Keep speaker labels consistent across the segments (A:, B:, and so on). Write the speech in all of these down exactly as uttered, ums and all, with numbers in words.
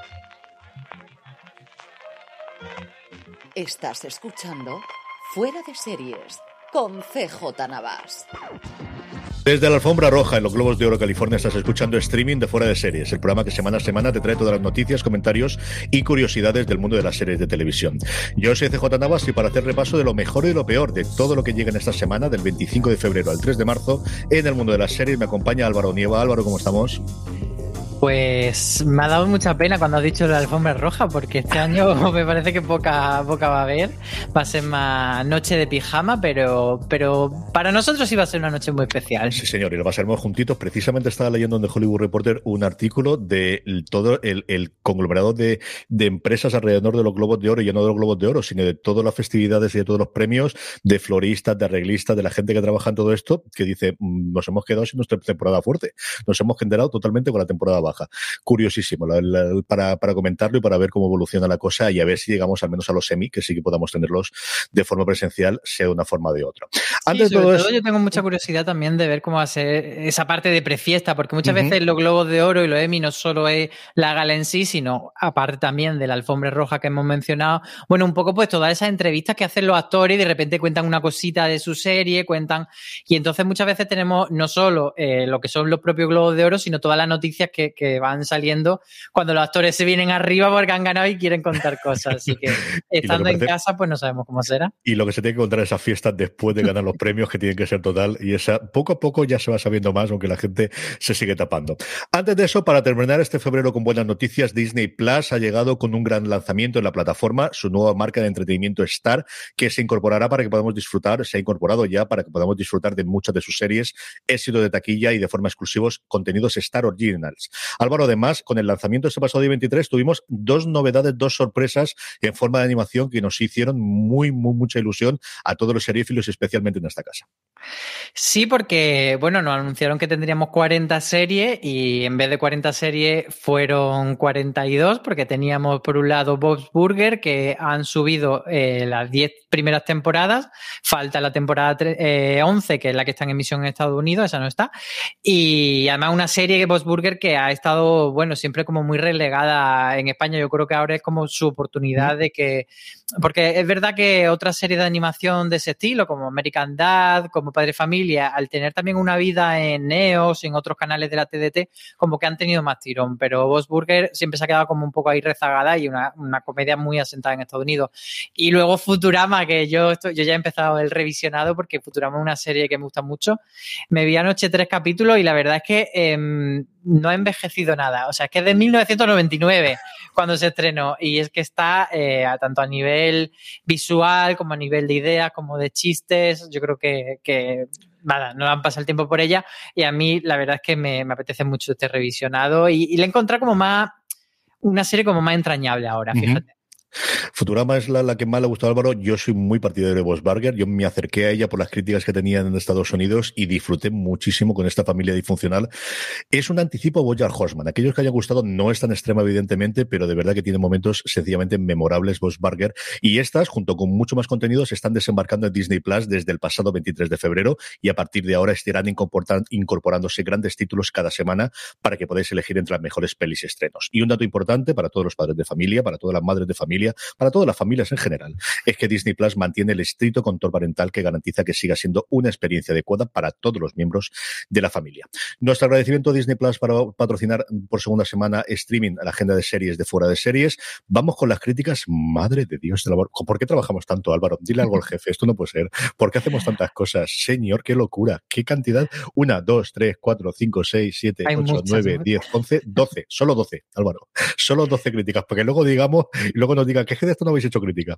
A: Estás escuchando Fuera de Series con C J Navas.
B: Desde la alfombra roja en los Globos de Oro, California, estás escuchando streaming de Fuera de Series, el programa que semana a semana te trae todas las noticias, comentarios y curiosidades del mundo de las series de televisión. Yo soy C J Navas y para hacer repaso de lo mejor y lo peor de todo lo que llega en esta semana, del veinticinco de febrero al tres de marzo, en el mundo de las series, me acompaña Álvaro Nieva. Álvaro, ¿cómo estamos?
C: Pues me ha dado mucha pena cuando has dicho la alfombra roja, porque este año me parece que poca, poca va a haber. Va a ser más noche de pijama, pero, pero para nosotros sí va a ser una noche muy especial.
B: Sí, señor, y lo pasaremos juntitos. Precisamente estaba leyendo en The Hollywood Reporter un artículo de todo el, el conglomerado de, de empresas alrededor de los Globos de Oro, y ya no de los Globos de Oro, sino de todas las festividades y de todos los premios, de floristas, de arreglistas, de la gente que trabaja en todo esto, que dice, nos hemos quedado sin nuestra temporada fuerte. Nos hemos quedado totalmente con la temporada baja. Curiosísimo la, la, para, para comentarlo y para ver cómo evoluciona la cosa y a ver si llegamos al menos a los semi, que sí que podamos tenerlos de forma presencial, sea de una forma o de otra. Antes
C: sí, sobre
B: todo,
C: todo
B: es...
C: yo tengo mucha curiosidad también de ver cómo va a ser esa parte de prefiesta, porque muchas uh-huh. veces los Globos de Oro y los Emmy no solo es la gala en sí, sino aparte también de la alfombra roja que hemos mencionado, bueno, un poco pues todas esas entrevistas que hacen los actores y de repente cuentan una cosita de su serie, cuentan, y entonces muchas veces tenemos no solo eh, lo que son los propios Globos de Oro, sino todas las noticias que, que van saliendo cuando los actores se vienen arriba porque han ganado y quieren contar cosas. Así que estando que parece... en casa, pues no sabemos cómo será.
B: Y lo que se tiene que contar esas fiestas después de ganar los premios, que tienen que ser total, y esa poco a poco ya se va sabiendo más, aunque la gente se sigue tapando. Antes de eso, para terminar este febrero con buenas noticias, Disney Plus ha llegado con un gran lanzamiento en la plataforma, su nueva marca de entretenimiento Star, que se incorporará para que podamos disfrutar, se ha incorporado ya para que podamos disfrutar de muchas de sus series, éxito de taquilla y de forma exclusivos contenidos Star Originals. Álvaro, además, con el lanzamiento este pasado día veintitrés tuvimos dos novedades, dos sorpresas en forma de animación que nos hicieron muy, muy, mucha ilusión a todos los seriéfilos, especialmente en esta casa.
C: Sí, porque, bueno, nos anunciaron que tendríamos cuarenta series y en vez de cuarenta series fueron cuarenta y dos, porque teníamos por un lado Bob's Burger, que han subido eh, las diez primeras temporadas, falta la temporada eh, once, que es la que está en emisión en Estados Unidos, esa no está, y además una serie de Bob's Burger que ha estado, bueno, siempre como muy relegada en España. Yo creo que ahora es como su oportunidad de que, porque es verdad que otras series de animación de ese estilo, como American Dad, como Padre Familia, al tener también una vida en Neos y en otros canales de la T D T, como que han tenido más tirón, pero Bob's Burger siempre se ha quedado como un poco ahí rezagada y una, una comedia muy asentada en Estados Unidos. Y luego Futurama, que yo, estoy, yo ya he empezado el revisionado porque Futurama es una serie que me gusta mucho. Me vi anoche tres capítulos y la verdad es que eh, no ha envejecido nada. O sea, es que es de mil novecientos noventa y nueve cuando se estrenó y es que está eh, tanto a nivel visual como a nivel de ideas, como de chistes. Yo creo que, que nada, no han pasado el tiempo por ella y a mí la verdad es que me, me apetece mucho este revisionado y, y le he encontrado como más, una serie como más entrañable ahora, fíjate. Uh-huh.
B: Futurama es la, la que más le ha gustado a Álvaro. Yo soy muy partidario de Bob's Burger. Yo me acerqué a ella por las críticas que tenían en Estados Unidos y disfruté muchísimo con esta familia disfuncional. Es un anticipo a BoJack Horseman. Aquellos que hayan gustado no es tan extrema, evidentemente, pero de verdad que tiene momentos sencillamente memorables Bob's Burger. Y estas, junto con mucho más contenido, se están desembarcando en Disney Plus desde el pasado veintitrés de febrero y a partir de ahora estarán incorporándose grandes títulos cada semana para que podáis elegir entre las mejores pelis y estrenos. Y un dato importante para todos los padres de familia, para todas las madres de familia, para todas las familias en general, es que Disney Plus mantiene el estricto control parental que garantiza que siga siendo una experiencia adecuada para todos los miembros de la familia. Nuestro agradecimiento a Disney Plus para patrocinar por segunda semana streaming a la agenda de series de Fuera de Series. Vamos con las críticas. Madre de Dios, ¿por qué trabajamos tanto, Álvaro? Dile algo al jefe, esto no puede ser. ¿Por qué hacemos tantas cosas? Señor, qué locura, qué cantidad. Una, dos, tres, cuatro, cinco, seis, siete,
C: Hay
B: ocho,
C: muchas,
B: nueve,
C: ¿no?
B: diez, once, doce. Solo doce, Álvaro. Solo doce críticas, porque luego digamos, y luego nos digan que de esto no habéis hecho crítica.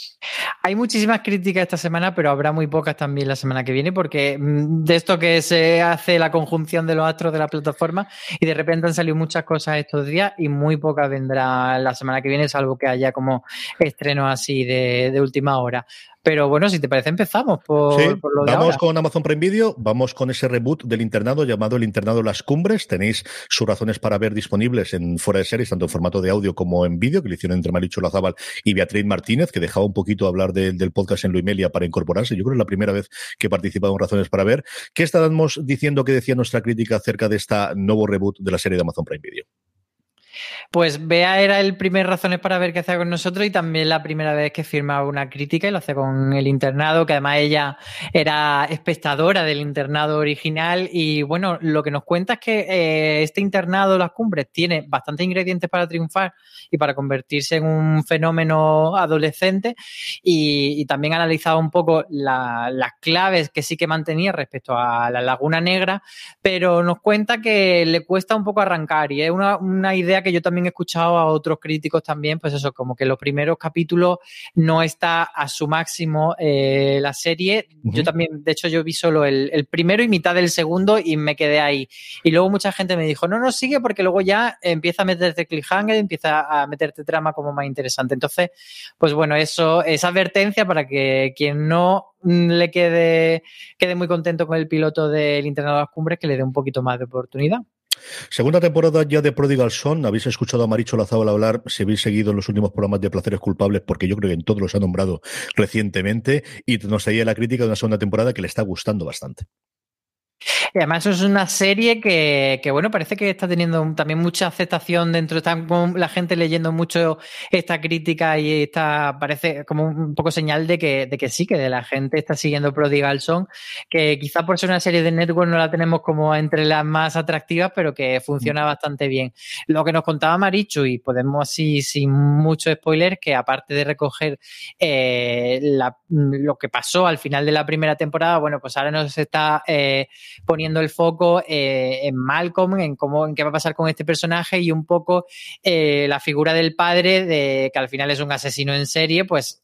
C: Hay muchísimas críticas esta semana, pero habrá muy pocas también la semana que viene, porque de esto que se hace la conjunción de los astros de la plataforma y de repente han salido muchas cosas estos días y muy pocas vendrá la semana que viene, salvo que haya como estrenos así de, de última hora. Pero bueno, si te parece, empezamos por,
B: sí,
C: por lo de
B: vamos
C: ahora.
B: Con Amazon Prime Video, vamos con ese reboot del internado llamado El Internado Las Cumbres. Tenéis sus razones para ver disponibles en Fuera de Series, tanto en formato de audio como en vídeo, que le hicieron entre Marichu Lazábal y Beatriz Martínez, que dejaba un poquito hablar de, del podcast en Luimelia para incorporarse. Yo creo que es la primera vez que he participado en Razones para Ver. ¿Qué estábamos diciendo que decía nuestra crítica acerca de esta nuevo reboot de la serie de Amazon Prime Video?
C: Pues Bea era el primer Razones para ver qué hacía con nosotros y también la primera vez que firmaba una crítica y lo hace con El Internado, que además ella era espectadora del Internado original y bueno, lo que nos cuenta es que eh, este Internado Las Cumbres tiene bastantes ingredientes para triunfar y para convertirse en un fenómeno adolescente y, y también ha analizado un poco la, las claves que sí que mantenía respecto a la Laguna Negra, pero nos cuenta que le cuesta un poco arrancar y es una, una idea que yo también he escuchado a otros críticos también, pues eso, como que los primeros capítulos no está a su máximo eh, la serie. Uh-huh. Yo también, de hecho, yo vi solo el, el primero y mitad del segundo y me quedé ahí. Y luego mucha gente me dijo, no, no, sigue porque luego ya empieza a meterte cliffhanger, empieza a meterte trama como más interesante. Entonces, pues bueno, eso es advertencia para que quien no le quede, quede muy contento con el piloto del Internado de las Cumbres, que le dé un poquito más de oportunidad.
B: Segunda temporada ya de Prodigal Son. Habéis escuchado a Maricho Lazábal hablar, si habéis seguido en los últimos programas de Placeres Culpables, porque yo creo que en todos los ha nombrado recientemente, y nos traía la crítica de una segunda temporada que le está gustando bastante.
C: Y además es una serie que, que, bueno, parece que está teniendo también mucha aceptación dentro, está la gente leyendo mucho esta crítica y está, parece como un poco señal de que, de que sí, que de la gente está siguiendo Prodigal Son, que quizá por ser una serie de network no la tenemos como entre las más atractivas, pero que funciona mm. bastante bien. Lo que nos contaba Marichu, y podemos así, sin mucho spoiler, que aparte de recoger eh, la, lo que pasó al final de la primera temporada, bueno, pues ahora nos está eh, poniendo el foco eh, en Malcolm, en cómo, en qué va a pasar con este personaje y un poco eh, la figura del padre, de que al final es un asesino en serie, pues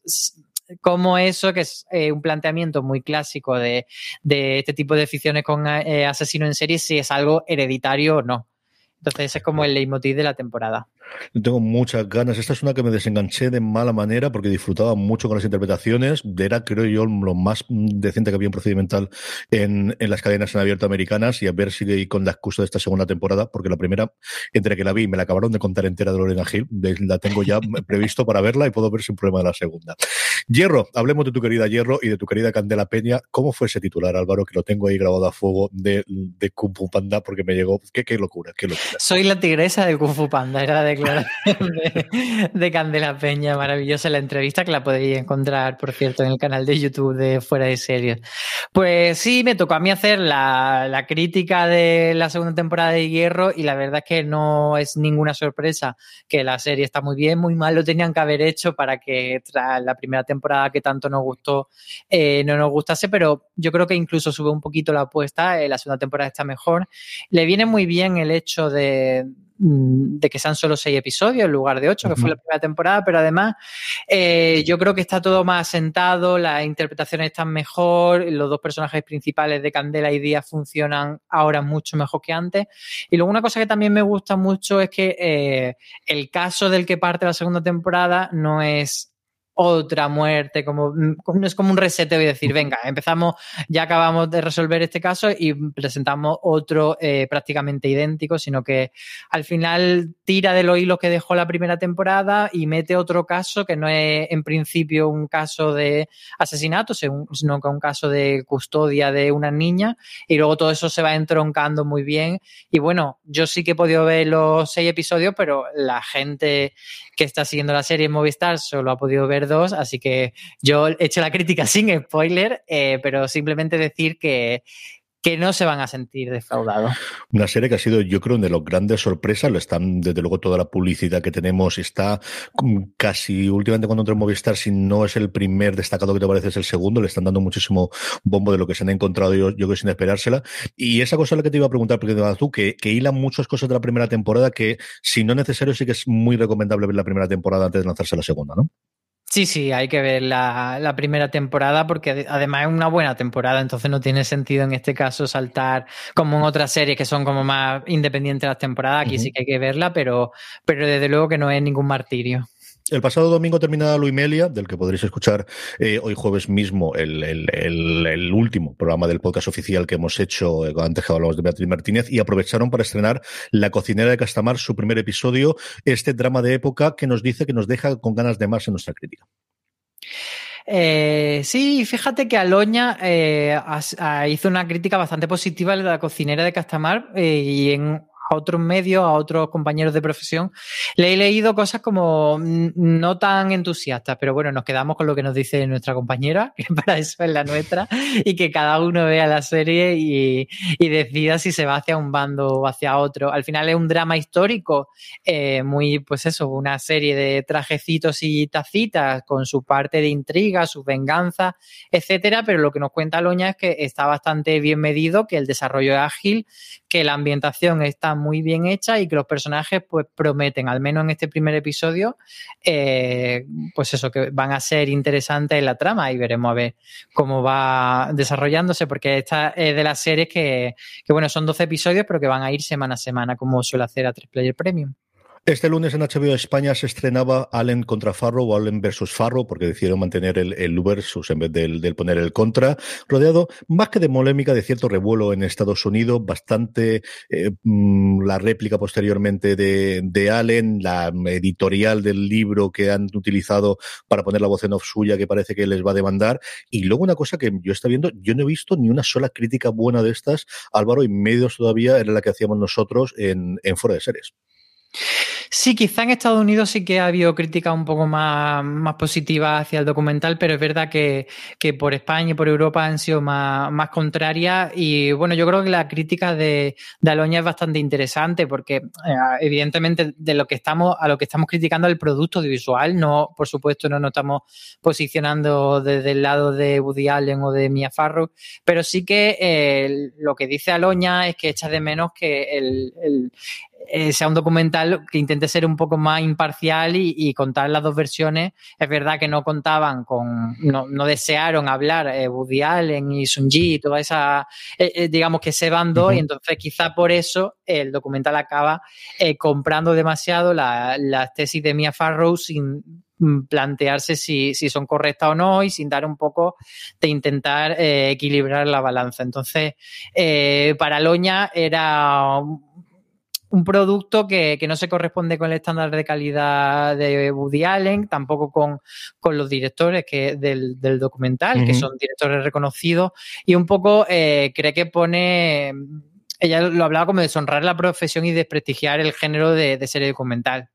C: como eso, que es eh, un planteamiento muy clásico de, de este tipo de ficciones con eh, asesino en serie, si es algo hereditario o no. Entonces ese es como el leitmotiv de la temporada.
B: Tengo muchas ganas. Esta es una que me desenganché de mala manera porque disfrutaba mucho con las interpretaciones. Era, creo yo, lo más decente que había en procedimental en, en las cadenas en abierto americanas, y a ver si sigue con la excusa de esta segunda temporada, porque la primera, entre que la vi y me la acabaron de contar entera de Lorena Hill, la tengo ya previsto para verla y puedo ver sin problema de la segunda. Hierro, hablemos de tu querida Hierro y de tu querida Candela Peña. ¿Cómo fue ese titular, Álvaro, que lo tengo ahí grabado a fuego de, de Kung Fu Panda? Porque me llegó. Qué, qué locura, qué locura.
C: Soy la tigresa de Kung Fu Panda, era la declaración de, de Candela Peña, maravillosa la entrevista, que la podéis encontrar, por cierto, en el canal de YouTube de Fuera de Series. Pues sí, me tocó a mí hacer la, la crítica de la segunda temporada de Hierro y la verdad es que no es ninguna sorpresa que la serie está muy bien, muy mal lo tenían que haber hecho para que tras la primera temporada que tanto nos gustó eh, no nos gustase, pero yo creo que incluso sube un poquito la apuesta, eh, la segunda temporada está mejor. Le viene muy bien el hecho de de que sean solo seis episodios en lugar de ocho, que fue la primera temporada, pero además eh, yo creo que está todo más asentado, las interpretaciones están mejor, los dos personajes principales de Candela y Díaz funcionan ahora mucho mejor que antes. Y luego una cosa que también me gusta mucho es que eh, el caso del que parte la segunda temporada no es otra muerte, como no es como un reseteo y decir, venga, empezamos, ya acabamos de resolver este caso y presentamos otro eh, prácticamente idéntico, sino que al final tira de los hilos que dejó la primera temporada y mete otro caso que no es en principio un caso de asesinato, sino que un caso de custodia de una niña, y luego todo eso se va entroncando muy bien. Y bueno, yo sí que he podido ver los seis episodios, pero la gente que está siguiendo la serie en Movistar solo ha podido ver dos, así que yo he hecho la crítica sin spoiler, eh, pero simplemente decir que que no se van a sentir defraudados.
B: Una serie que ha sido, yo creo, una de las grandes sorpresas. Lo están, desde luego, toda la publicidad que tenemos está casi, últimamente cuando entro en Movistar, si no es el primer destacado que te parece, es el segundo. Le están dando muchísimo bombo de lo que se han encontrado, yo, yo creo, sin esperársela. Y esa cosa es la que te iba a preguntar, porque tú, que, que hilan muchas cosas de la primera temporada que, si no es necesario, sí que es muy recomendable ver la primera temporada antes de lanzarse la segunda, ¿no?
C: Sí, sí, hay que ver la, la primera temporada porque además es una buena temporada, entonces no tiene sentido en este caso saltar como en otras series que son como más independientes las temporadas. Aquí uh-huh. sí que hay que verla, pero, pero desde luego que no es ningún martirio.
B: El pasado domingo terminaba Luimelia, del que podréis escuchar eh, hoy jueves mismo el, el, el, el último programa del podcast oficial que hemos hecho, eh, antes que hablamos de Beatriz Martínez, y aprovecharon para estrenar La cocinera de Castamar, su primer episodio, este drama de época que nos dice que nos deja con ganas de más en nuestra crítica.
C: Eh, sí, fíjate que Aloña eh, as, a, hizo una crítica bastante positiva de La cocinera de Castamar eh, y en a otros medios, a otros compañeros de profesión, le he leído cosas como no tan entusiastas, pero bueno, nos quedamos con lo que nos dice nuestra compañera, que para eso es la nuestra, y que cada uno vea la serie y, y decida si se va hacia un bando o hacia otro. Al final es un drama histórico, eh, muy, pues eso, una serie de trajecitos y tacitas con su parte de intriga, su venganza, etcétera, pero lo que nos cuenta Aloña es que está bastante bien medido, que el desarrollo es ágil, que la ambientación está muy bien hecha y que los personajes pues prometen, al menos en este primer episodio, eh, pues eso, que van a ser interesantes en la trama y veremos a ver cómo va desarrollándose, porque esta es de las series que, que bueno, son doce episodios, pero que van a ir semana a semana, como suele hacer a tres Player Premium.
B: Este lunes en H B O España se estrenaba Allen contra Farrow o Allen versus Farrow, porque decidieron mantener el, el versus en vez del, del poner el contra, rodeado más que de polémica, de cierto revuelo en Estados Unidos, bastante eh, la réplica posteriormente de, de Allen, la editorial del libro que han utilizado para poner la voz en off suya, que parece que les va a demandar, y luego una cosa que yo estaba viendo, yo no he visto ni una sola crítica buena de estas, Álvaro, y medios todavía era la que hacíamos nosotros en, en Fuera de Series.
C: Sí, quizá en Estados Unidos sí que ha habido críticas un poco más, más positivas hacia el documental, pero es verdad que, que por España y por Europa han sido más, más contrarias y bueno, yo creo que la crítica de, de Aloña es bastante interesante porque eh, evidentemente de lo que estamos, a lo que estamos criticando el producto audiovisual, no, por supuesto no nos estamos posicionando desde el lado de Woody Allen o de Mia Farrow, pero sí que eh, lo que dice Aloña es que echa de menos que el, el Eh, sea un documental que intente ser un poco más imparcial y, y contar las dos versiones. Es verdad que no contaban con, no, no desearon hablar eh, Woody Allen y Sun-Ji y toda esa, eh, eh, digamos que se bando, uh-huh. Y entonces quizá por eso el documental acaba eh, comprando demasiado las la tesis de Mia Farrow sin plantearse si, si son correctas o no y sin dar un poco de intentar eh, equilibrar la balanza. Entonces, eh, para Aloña era un producto que, que no se corresponde con el estándar de calidad de Woody Allen, tampoco con, con los directores que, del, del documental, uh-huh. que son directores reconocidos, y un poco eh, cree que pone, ella lo hablaba como deshonrar la profesión y desprestigiar el género de, de serie documental.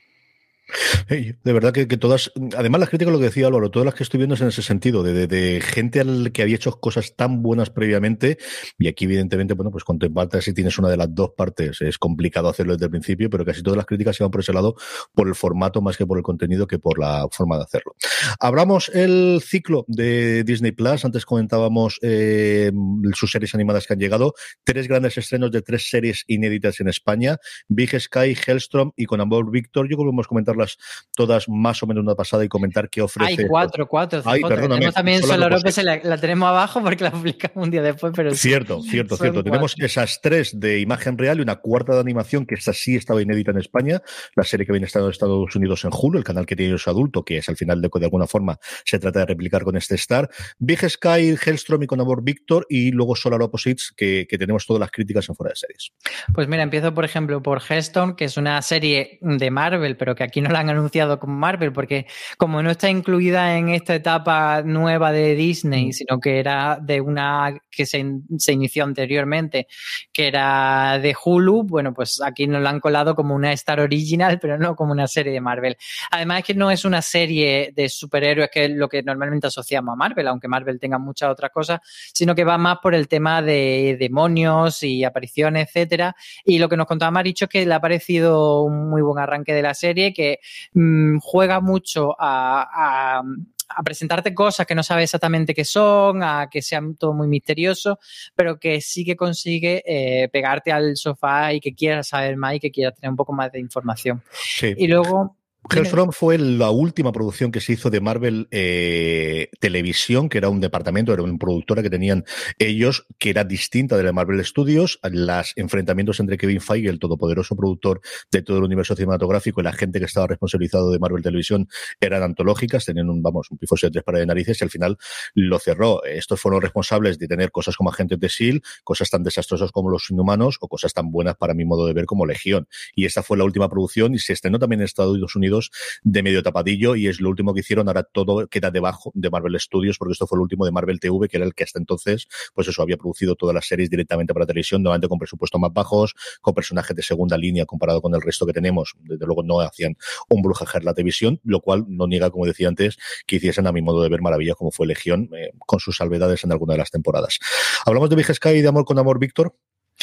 B: Hey, de verdad que, que todas, además las críticas, lo que decía Álvaro, todas las que estoy viendo es en ese sentido, de, de, de gente al que había hecho cosas tan buenas previamente, y aquí evidentemente, bueno, pues cuando empatas si tienes una de las dos partes es complicado hacerlo desde el principio, pero casi todas las críticas se van por ese lado, por el formato más que por el contenido, que por la forma de hacerlo. Abramos el ciclo de Disney Plus. Antes comentábamos eh, sus series animadas que han llegado, tres grandes estrenos de tres series inéditas en España, Big Sky, Hellstrom y Con Amor Víctor. Yo creo que podemos comentar todas más o menos una pasada y comentar qué ofrece.
C: Hay cuatro, cuatro.
B: Ay, perdóname.
C: Tenemos también Sol Europa, la, la tenemos abajo porque la publicamos un día después, pero
B: cierto,
C: sí,
B: cierto, cierto. Tenemos esas tres de imagen real y una cuarta de animación, que esta sí estaba inédita en España, la serie que viene estado en Estados Unidos en Hulu, el canal que tiene su adulto, que es al final de, de alguna forma se trata de replicar con este Star. Big Sky, Hellstrom y Con Amor Víctor, y luego Solar Opposites, que, que tenemos todas las críticas en Fuera de Series.
C: Pues mira, empiezo por ejemplo por Hellstrom, que es una serie de Marvel, pero que aquí no la han anunciado como Marvel, porque como no está incluida en esta etapa nueva de Disney, sino que era de una que se, se inició anteriormente, que era de Hulu, bueno, pues aquí nos la han colado como una Star Original, pero no como una serie de Marvel. Además es que no es una serie de superhéroes, que es lo que normalmente asociamos a Marvel, aunque Marvel tenga muchas otras cosas, sino que va más por el tema de demonios y apariciones, etcétera. Y lo que nos contaba Maricho es que le ha parecido un muy buen arranque de la serie, que mmm, juega mucho a, a, a presentarte cosas que no sabes exactamente qué son, a que sea todo muy misterioso, pero que sí que consigue eh, pegarte al sofá y que quieras saber más y que quieras tener un poco más de información.
B: Sí.
C: Y luego...
B: Hellstrom fue la última producción que se hizo de Marvel eh, Televisión, que era un departamento, era una productora que tenían ellos, que era distinta de la Marvel Studios. Los enfrentamientos entre Kevin Feige, el todopoderoso productor de todo el universo cinematográfico, y la gente que estaba responsabilizado de Marvel Televisión eran antológicas, tenían un, vamos, un pifosio de tres pares de narices, y al final lo cerró. Estos fueron responsables de tener cosas como Agentes de S H I E L D, cosas tan desastrosas como Los Inhumanos, o cosas tan buenas para mi modo de ver como Legión. Y esta fue la última producción, y se estrenó también en Estados Unidos Unidos de medio tapadillo, y es lo último que hicieron. Ahora todo queda debajo de Marvel Studios, porque esto fue el último de Marvel T V, que era el que hasta entonces, pues eso, había producido todas las series directamente para televisión, normalmente con presupuestos más bajos, con personajes de segunda línea comparado con el resto que tenemos. Desde luego no hacían un brujejar la televisión, lo cual no niega, como decía antes, que hiciesen a mi modo de ver maravillas como fue Legión, eh, con sus salvedades en alguna de las temporadas. Hablamos de Big Sky y de Amor con Amor, Víctor.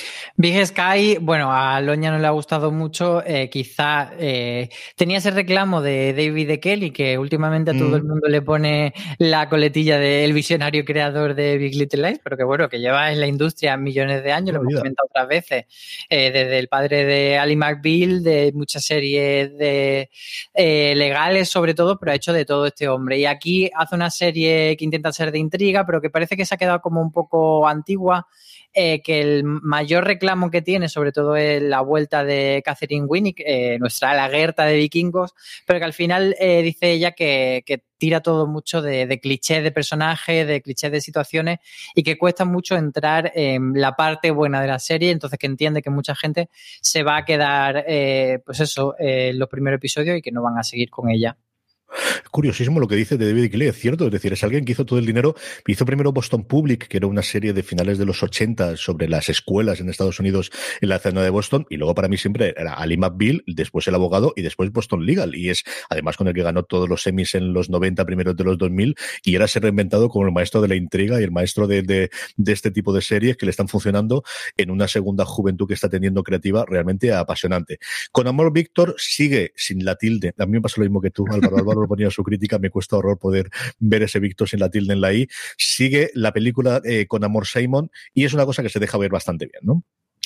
C: Big Sky, bueno, a Loña no le ha gustado mucho, eh, quizá eh, tenía ese reclamo de David E. Kelly, que últimamente a todo mm. el mundo le pone la coletilla del visionario creador de Big Little Lies, pero que bueno, que lleva en la industria millones de años, no, lo hemos comentado otras veces, eh, desde el padre de Ally McBeal, de muchas series de eh, legales sobre todo, pero ha hecho de todo este hombre. Y aquí hace una serie que intenta ser de intriga, pero que parece que se ha quedado como un poco antigua. Eh, que el mayor reclamo que tiene sobre todo es la vuelta de Catherine Winnick, eh, nuestra Lagertha de Vikingos, pero que al final eh, dice ella que, que tira todo mucho de, de clichés de personajes, de clichés de situaciones, y que cuesta mucho entrar en la parte buena de la serie, entonces que entiende que mucha gente se va a quedar eh, pues eso, eh, en los primeros episodios y que no van a seguir con ella.
B: Curiosísimo lo que dice de David Kelly, es cierto, es decir, es alguien que hizo todo el dinero, hizo primero Boston Public, que era una serie de finales de los ochenta sobre las escuelas en Estados Unidos en la zona de Boston, y luego para mí siempre era Ally McBeal, después El Abogado y después Boston Legal, y es además con el que ganó todos los Emmys en los noventa, primeros de los dos mil, y ahora se ha reinventado como el maestro de la intriga y el maestro de, de, de este tipo de series que le están funcionando en una segunda juventud que está teniendo creativa realmente apasionante. Con Amor, Víctor sigue sin la tilde, a mí me pasó lo mismo que tú, Álvaro, Álvaro lo ponía su crítica, me cuesta horror poder ver ese Víctor sin la tilde en la I. Sigue la película eh, Con Amor, Simon, y es una cosa que se deja ver bastante bien, ¿no?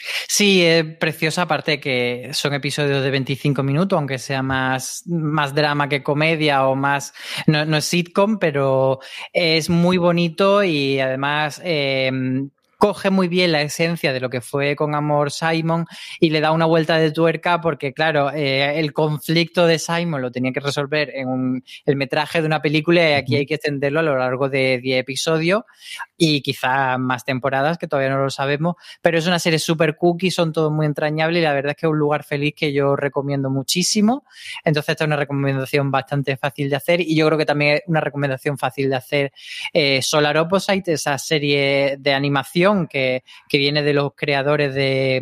C: Sí, es preciosa, aparte que son episodios de veinticinco minutos, aunque sea más, más drama que comedia o más, no, no es sitcom, pero es muy bonito y además eh, coge muy bien la esencia de lo que fue Con Amor, Simon, y le da una vuelta de tuerca porque, claro, eh, el conflicto de Simon lo tenía que resolver en un, el metraje de una película y aquí hay que extenderlo a lo largo de diez episodios y quizá más temporadas, que todavía no lo sabemos, pero es una serie súper cookie, son todos muy entrañables y la verdad es que es un lugar feliz que yo recomiendo muchísimo. Entonces esta es una recomendación bastante fácil de hacer y yo creo que también es una recomendación fácil de hacer eh, Solar Opposite, esa serie de animación Que, que viene de los creadores de,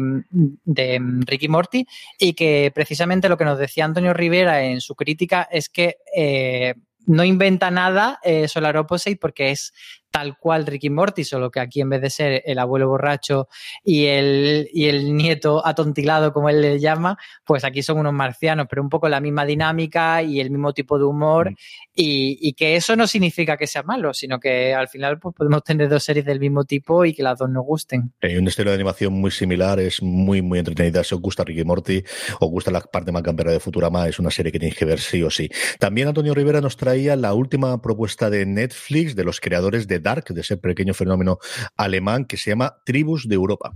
C: de Rick y Morty y que precisamente lo que nos decía Antonio Rivera en su crítica es que eh, no inventa nada eh, Solar Opposite porque es tal cual Rick y Morty, solo que aquí en vez de ser el abuelo borracho y el, y el nieto atontilado, como él le llama, pues aquí son unos marcianos, pero un poco la misma dinámica y el mismo tipo de humor, mm. y, y que eso no significa que sea malo, sino que al final pues, podemos tener dos series del mismo tipo y que las dos nos gusten.
B: Hay un estilo de animación muy similar, es muy, muy entretenida. Si os gusta Rick y Morty, os gusta la parte más campera de Futurama, es una serie que tenéis que ver sí o sí. También Antonio Rivera nos traía la última propuesta de Netflix, de los creadores de Dark, de ese pequeño fenómeno alemán que se llama Tribus de Europa.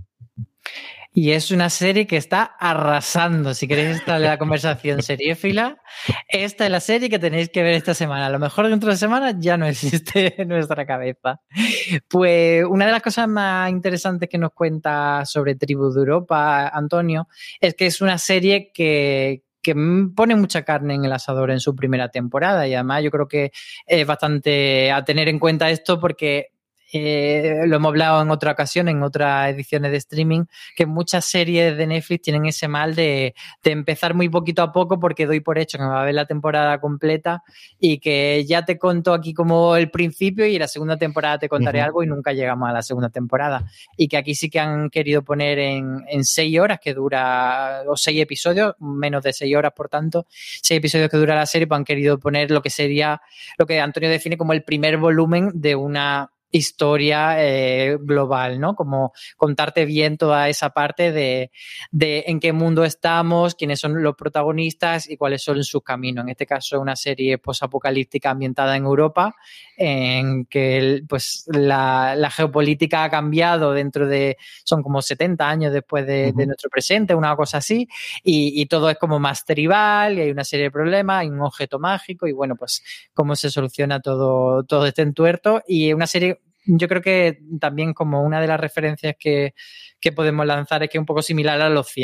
C: Y es una serie que está arrasando. Si queréis estar en la conversación seriéfila, esta es la serie que tenéis que ver esta semana. A lo mejor dentro de semana ya no existe en nuestra cabeza. Pues una de las cosas más interesantes que nos cuenta sobre Tribus de Europa, Antonio, es que es una serie que que pone mucha carne en el asador en su primera temporada y además yo creo que es bastante a tener en cuenta esto porque Eh, lo hemos hablado en otra ocasión, en otras ediciones de streaming, que muchas series de Netflix tienen ese mal de, de empezar muy poquito a poco porque doy por hecho que me va a ver la temporada completa y que ya te conto aquí como el principio y la segunda temporada te contaré uh-huh. algo y nunca llegamos a la segunda temporada. Y que aquí sí que han querido poner en, en seis horas que dura, o seis episodios, menos de seis horas por tanto, seis episodios que dura la serie, pues han querido poner lo que sería, lo que Antonio define como el primer volumen de una historia eh, global, ¿no? Como contarte bien toda esa parte de, de en qué mundo estamos, quiénes son los protagonistas y cuáles son sus caminos. En este caso, una serie posapocalíptica ambientada en Europa, en que pues la, la geopolítica ha cambiado dentro de, son como setenta años después de, uh-huh. de nuestro presente, una cosa así, y, y todo es como más tribal y hay una serie de problemas, hay un objeto mágico y bueno, pues cómo se soluciona todo, todo este entuerto y una serie. Yo creo que también como una de las referencias que, que podemos lanzar es que es un poco similar a Los cien.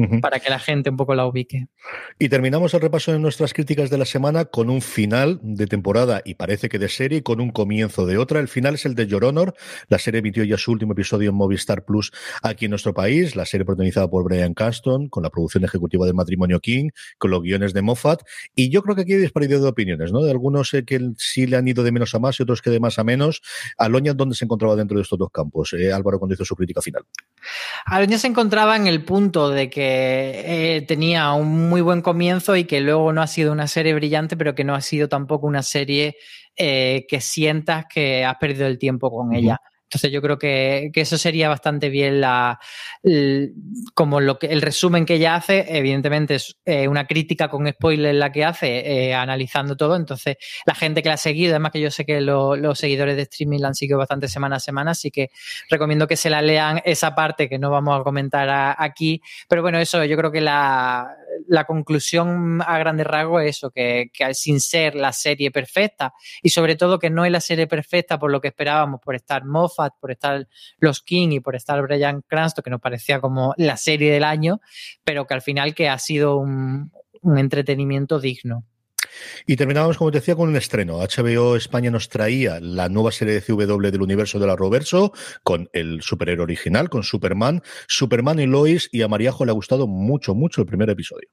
B: Uh-huh.
C: Para que la gente un poco la ubique.
B: Y terminamos el repaso de nuestras críticas de la semana con un final de temporada y parece que de serie y con un comienzo de otra. El final es el de Your Honor. La serie emitió ya su último episodio en Movistar Plus aquí en nuestro país. La serie protagonizada por Bryan Cranston, con la producción ejecutiva del Matrimonio King, con los guiones de Moffat. Y yo creo que aquí hay disparidad de opiniones, ¿no? De algunos eh, que sí le han ido de menos a más y otros que de más a menos. Aloña, ¿dónde se encontraba dentro de estos dos campos? Eh, Álvaro, cuando hizo su crítica final.
C: Aloña se encontraba en el punto de que eh, tenía un muy buen comienzo y que luego no ha sido una serie brillante, pero que no ha sido tampoco una serie eh, que sientas que has perdido el tiempo con uh-huh. ella. Entonces yo creo que, que eso sería bastante bien la, el, como lo que, el resumen que ella hace. Evidentemente es eh, una crítica con spoilers la que hace, eh, analizando todo. Entonces la gente que la ha seguido, además que yo sé que lo, los seguidores de streaming la han seguido bastante semana a semana, así que recomiendo que se la lean esa parte que no vamos a comentar a, aquí. Pero bueno, eso yo creo que la, la conclusión a grandes rasgos es eso, que, que sin ser la serie perfecta y sobre todo que no es la serie perfecta por lo que esperábamos, por estar Moffat, por estar los King y por estar Bryan Cranston, que nos parecía como la serie del año, pero que al final que ha sido un, un entretenimiento digno.
B: Y terminábamos, como te decía, con un estreno. H B O España nos traía la nueva serie de C W del universo de la Roverso, con el superhéroe original, con Superman, Superman y Lois, y a Mariajo le ha gustado mucho, mucho el primer episodio.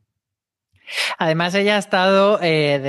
C: Además, ella ha estado eh,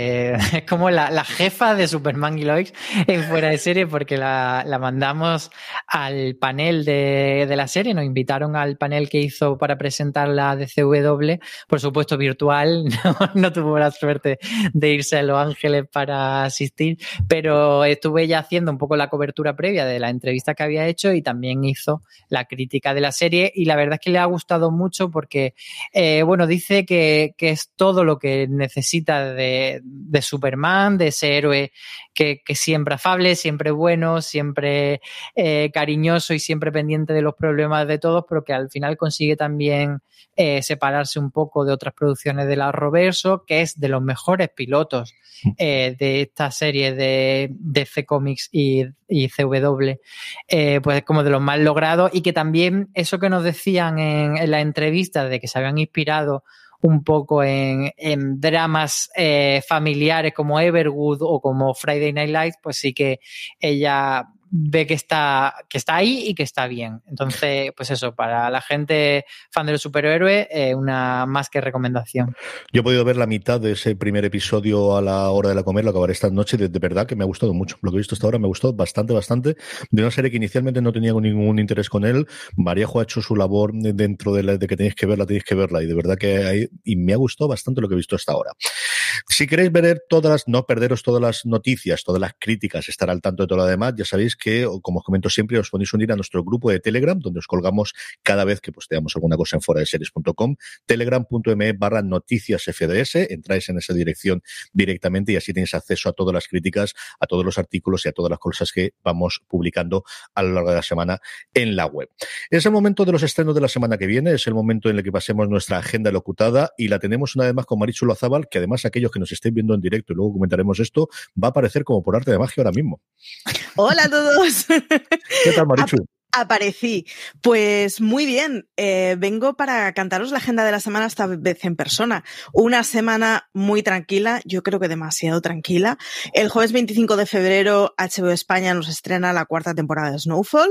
C: de como la, la jefa de Superman y Lois en Fuera de Serie, porque la, la mandamos al panel de, de la serie, nos invitaron al panel que hizo para presentar la D C W, por supuesto virtual, no, no tuvo la suerte de irse a Los Ángeles para asistir, pero estuve ella haciendo un poco la cobertura previa de la entrevista que había hecho y también hizo la crítica de la serie, y la verdad es que le ha gustado mucho porque, eh, bueno, dice que, que es todo lo que necesita de, de Superman, de ese héroe que, que siempre afable, siempre bueno, siempre eh, cariñoso y siempre pendiente de los problemas de todos, pero que al final consigue también eh, separarse un poco de otras producciones de la Roverso, que es de los mejores pilotos eh, de esta serie de, de C Comics y, y C W, eh, pues como de los más logrados, y que también eso que nos decían en, en la entrevista de que se habían inspirado un poco en, en dramas eh, familiares como Everwood o como Friday Night Lights, pues sí que ella ve que está, que está ahí y que está bien. Entonces, pues eso, para la gente fan de los superhéroes, eh, una más que recomendación.
B: Yo he podido ver la mitad de ese primer episodio a la hora de la comer, lo acabaré esta noche, de, de verdad que me ha gustado mucho. Lo que he visto hasta ahora me gustó bastante, bastante. De una serie que inicialmente no tenía ningún interés con él. Mariajo ha hecho su labor dentro de, la, de que tenéis que verla, tenéis que verla, y de verdad que hay, y me ha gustado bastante lo que he visto hasta ahora. Si queréis ver todas las, no perderos todas las noticias, todas las críticas, estar al tanto de todo lo demás, ya sabéis que, como os comento siempre, os podéis unir a nuestro grupo de Telegram, donde os colgamos cada vez que posteamos alguna cosa en fuera de series punto com, telegram.me barra noticias FDS, entráis en esa dirección directamente y así tenéis acceso a todas las críticas, a todos los artículos y a todas las cosas que vamos publicando a lo largo de la semana en la web. Es el momento de los estrenos de la semana que viene, es el momento en el que pasemos nuestra agenda locutada, y la tenemos una vez más con Marichu Lozábal, que además aquellos que nos estéis viendo en directo y luego comentaremos esto, va a aparecer como por arte de magia ahora mismo.
D: Hola a todos.
B: ¿Qué tal, Marichu?
D: Aparecí. Pues muy bien, eh, vengo para cantaros la agenda de la semana esta vez en persona. Una semana muy tranquila, yo creo que demasiado tranquila. El jueves veinticinco de febrero H B O España nos estrena la cuarta temporada de Snowfall,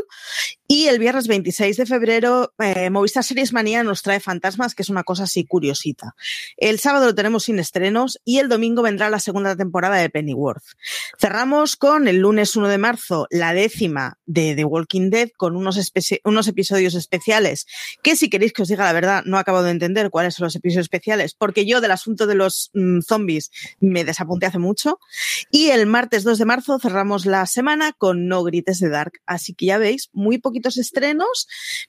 D: y el viernes veintiséis de febrero eh, Movistar Series Manía nos trae Fantasmas, que es una cosa así curiosita. El sábado lo tenemos sin estrenos y el domingo vendrá la segunda temporada de Pennyworth. Cerramos con el lunes uno de marzo la décima de The Walking Dead, con unos, especi- unos episodios especiales que, si queréis que os diga la verdad, no acabo de entender cuáles son los episodios especiales, porque yo del asunto de los mmm, zombies me desapunté hace mucho. Y el martes dos de marzo cerramos la semana con No Grites de Dark. Así que ya veis, muy poquitos estrenos,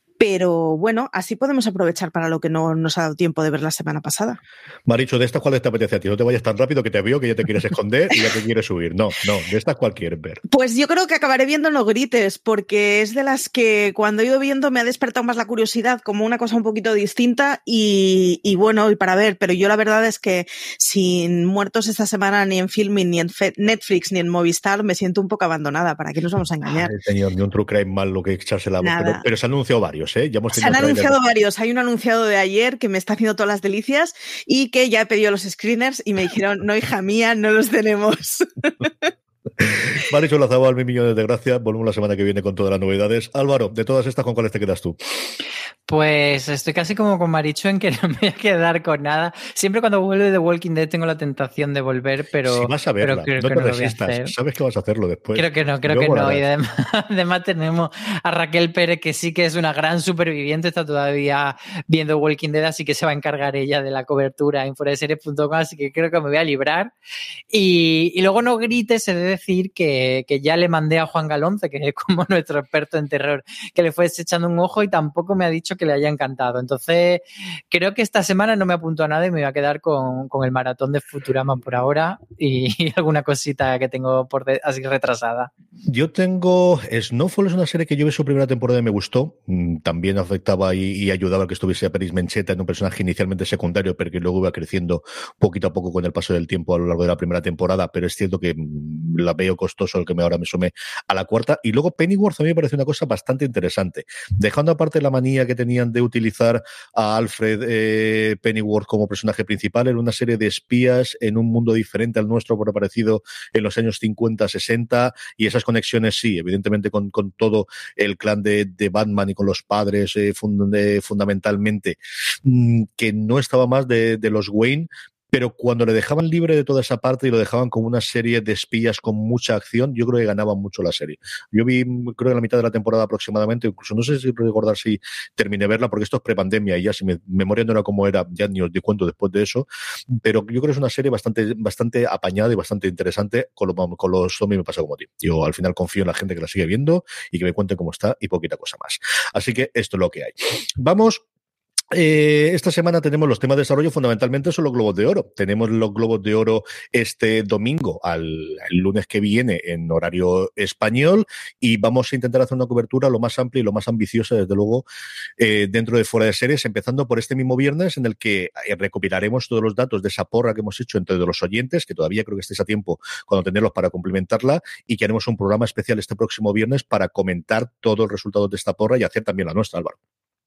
D: pero bueno, así podemos aprovechar para lo que no nos ha dado tiempo de ver la semana pasada.
B: Marichu, ¿de estas cuáles te apetece a ti? No te vayas tan rápido que te veo que ya te quieres esconder y ya te quieres subir. No, no, ¿de estas cuál quieres ver?
D: Pues yo creo que acabaré viendo No Grites, porque es de las que cuando he ido viendo me ha despertado más la curiosidad, como una cosa un poquito distinta, y, y bueno, y para ver, pero yo la verdad es que sin muertos esta semana ni en Filmin, ni en Netflix, ni en Movistar, me siento un poco abandonada. ¿Para qué nos vamos a engañar?
B: Ay, señor, ni un true crime mal lo que echarse la voz, pero, pero se han anunciado varios. varios, ¿eh? Ya hemos
D: Se han anunciado varios. Hay un anunciado de ayer que me está haciendo todas las delicias y que ya he pedido los screeners y me dijeron, no, hija mía, no los tenemos.
B: Marichu Lazabal, mil millones de gracias. Volvemos la semana que viene con todas las novedades. Álvaro, de todas estas, ¿con cuáles te quedas tú?
C: Pues estoy casi como con Marichu en que no me voy a quedar con nada. Siempre cuando vuelve de Walking Dead tengo la tentación de volver, pero,
B: si vas a verla,
C: pero creo
B: no
C: que
B: te
C: no
B: resistas.
C: Lo voy a hacer.
B: Sabes que vas a hacerlo después.
C: Creo que no, creo que no. Y además, además tenemos a Raquel Pérez, que sí que es una gran superviviente, está todavía viendo Walking Dead, así que se va a encargar ella de la cobertura en fuera de series punto com, así que creo que me voy a librar. Y, y luego no grites, he de decir que, que ya le mandé a Juan Galonce, que es como nuestro experto en terror, que le fuese echando un ojo y tampoco me ha dicho que le haya encantado. Entonces, creo que esta semana no me apunto a nada y me voy a quedar con, con el maratón de Futurama por ahora y, y alguna cosita que tengo por de, así retrasada.
B: Yo tengo... Snowfall es una serie que yo vi su primera temporada y me gustó. También afectaba y, y ayudaba a que estuviese a Peris Mencheta en un personaje inicialmente secundario, pero que luego iba creciendo poquito a poco con el paso del tiempo a lo largo de la primera temporada, pero es cierto que la veo costoso el que me ahora me sume a la cuarta. Y luego Pennyworth a mí me parece una cosa bastante interesante. Dejando aparte la manía que tenían de utilizar a Alfred eh, Pennyworth como personaje principal en una serie de espías en un mundo diferente al nuestro, por aparecido en los años cincuenta, sesenta, y esas conexiones sí, evidentemente con, con todo el clan de, de Batman y con los padres eh, fund, de, fundamentalmente, mmm, que no estaba más de, de los Wayne. Pero cuando le dejaban libre de toda esa parte y lo dejaban como una serie de espías con mucha acción, yo creo que ganaban mucho la serie. Yo vi, creo que la mitad de la temporada aproximadamente, incluso no sé si recordar si terminé verla, porque esto es prepandemia y ya si mi memoria no era como era, ya ni os di cuento después de eso, pero yo creo que es una serie bastante bastante apañada y bastante interesante. Con, lo, con los zombies me pasa como a ti. Yo al final confío en la gente que la sigue viendo y que me cuente cómo está y poquita cosa más. Así que esto es lo que hay. Vamos. Eh, esta semana tenemos los temas de desarrollo, fundamentalmente son los Globos de Oro. Tenemos los Globos de Oro este domingo, al el lunes que viene, en horario español, y vamos a intentar hacer una cobertura lo más amplia y lo más ambiciosa, desde luego, eh, dentro de Fuera de Series, empezando por este mismo viernes, en el que recopilaremos todos los datos de esa porra que hemos hecho entre los oyentes, que todavía creo que estéis a tiempo cuando tenerlos para complementarla, y que haremos un programa especial este próximo viernes para comentar todos los resultados de esta porra y hacer también la nuestra, Álvaro.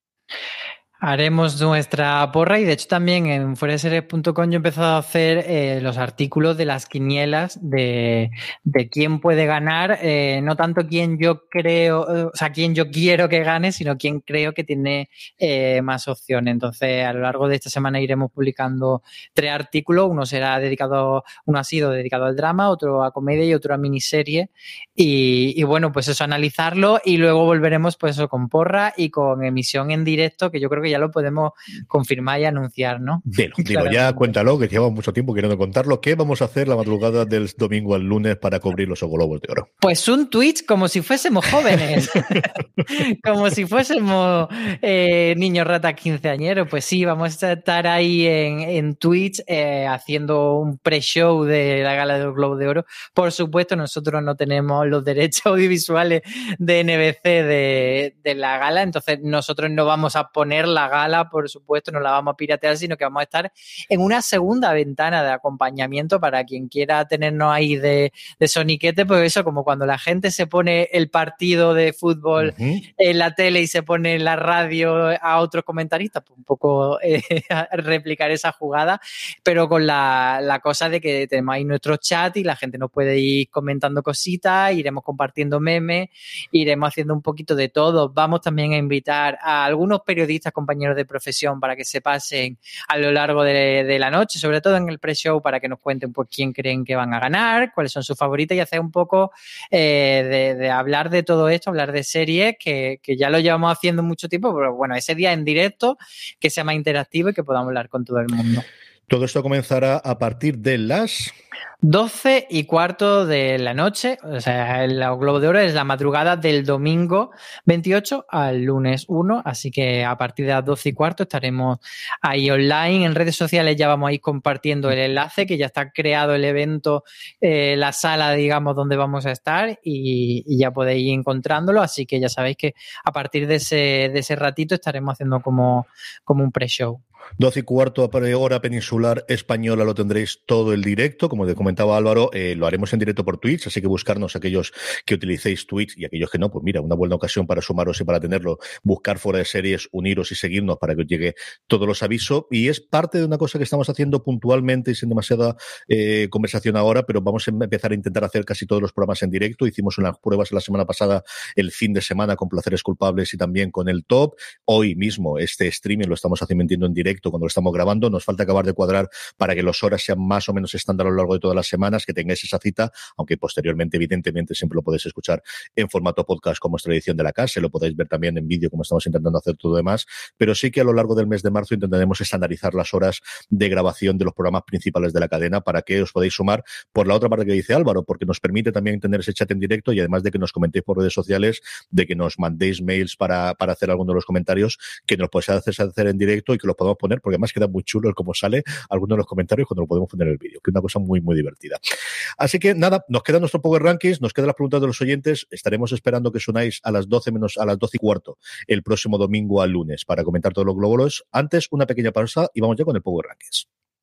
C: Haremos nuestra porra y de hecho también en fuera de series punto com yo he empezado a hacer eh, los artículos de las quinielas de, de quién puede ganar, eh, no tanto quién yo creo, o sea, quién yo quiero que gane, sino quién creo que tiene eh, más opciones. Entonces, a lo largo de esta semana iremos publicando tres artículos, uno será dedicado, uno ha sido dedicado al drama, otro a comedia y otro a miniserie. Y, y bueno, pues eso, analizarlo y luego volveremos pues eso con porra y con emisión en directo, que yo creo que ya lo podemos confirmar y anunciar, ¿no?
B: Dilo, dilo, ya cuéntalo, que llevamos mucho tiempo queriendo contarlo. ¿Qué vamos a hacer la madrugada del domingo al lunes para cubrir los Globos de Oro?
C: Pues un Twitch como si fuésemos jóvenes, como si fuésemos eh, niños rata quinceañeros. Pues sí, vamos a estar ahí en, en Twitch eh, haciendo un pre-show de la gala del Globo de Oro. Por supuesto, nosotros no tenemos los derechos audiovisuales de N B C de, de la gala, entonces nosotros no vamos a poner la gala, por supuesto, no la vamos a piratear, sino que vamos a estar en una segunda ventana de acompañamiento para quien quiera tenernos ahí de, de soniquete, pues eso, como cuando la gente se pone el partido de fútbol uh-huh. en la tele y se pone en la radio a otros comentaristas, pues un poco eh, replicar esa jugada, pero con la, la cosa de que tenemos ahí nuestro chat y la gente nos puede ir comentando cositas, iremos compartiendo memes, iremos haciendo un poquito de todo. Vamos también a invitar a algunos periodistas, compañeros de profesión, para que se pasen a lo largo de, de la noche, sobre todo en el pre-show, para que nos cuenten pues quién creen que van a ganar, cuáles son sus favoritas y hacer un poco eh, de, de hablar de todo esto, hablar de series, que, que ya lo llevamos haciendo mucho tiempo, pero bueno, ese día en directo, que sea más interactivo y que podamos hablar con todo el mundo.
B: Todo esto comenzará a partir de las
C: doce y cuarto de la noche, o sea, el Globo de Oro es la madrugada del domingo veintiocho al lunes uno, así que a partir de las doce y cuarto estaremos ahí online, en redes sociales ya vamos a ir compartiendo el enlace, que ya está creado el evento, eh, la sala, digamos, donde vamos a estar y, y ya podéis ir encontrándolo, así que ya sabéis que a partir de ese, de ese ratito estaremos haciendo como, como un pre-show.
B: doce y cuarto hora peninsular española lo tendréis todo el directo, como te comentaba Álvaro, eh, lo haremos en directo por Twitch, así que buscarnos aquellos que utilicéis Twitch y aquellos que no, pues mira, una buena ocasión para sumaros y para tenerlo, buscar Fuera de Series, uniros y seguirnos para que os llegue todos los avisos, y es parte de una cosa que estamos haciendo puntualmente y sin demasiada eh, conversación ahora, pero vamos a empezar a intentar hacer casi todos los programas en directo. Hicimos unas pruebas la semana pasada, el fin de semana, con Placeres Culpables y también con el Top. Hoy mismo este streaming lo estamos haciendo en directo cuando lo estamos grabando. Nos falta acabar de cuadrar para que las horas sean más o menos estándar a lo largo de todas las semanas, que tengáis esa cita, aunque posteriormente, evidentemente, siempre lo podéis escuchar en formato podcast como es tradición de la casa, lo podéis ver también en vídeo como estamos intentando hacer todo demás, pero sí que a lo largo del mes de marzo intentaremos estandarizar las horas de grabación de los programas principales de la cadena para que os podáis sumar por la otra parte que dice Álvaro, porque nos permite también tener ese chat en directo y además de que nos comentéis por redes sociales, de que nos mandéis mails para, para hacer algunos de los comentarios, que nos podéis hacer, hacer en directo y que los podamos poner, porque además queda muy chulo el cómo sale algunos de los comentarios cuando lo podemos poner en el vídeo, que es una cosa muy, muy divertida. Así que nada, nos queda nuestro Power Rankings, nos quedan las preguntas de los oyentes, estaremos esperando que sonáis a las doce menos a las doce y cuarto el próximo domingo al lunes para comentar todos los globos. Antes, una pequeña pausa y vamos ya con el Power Rankings.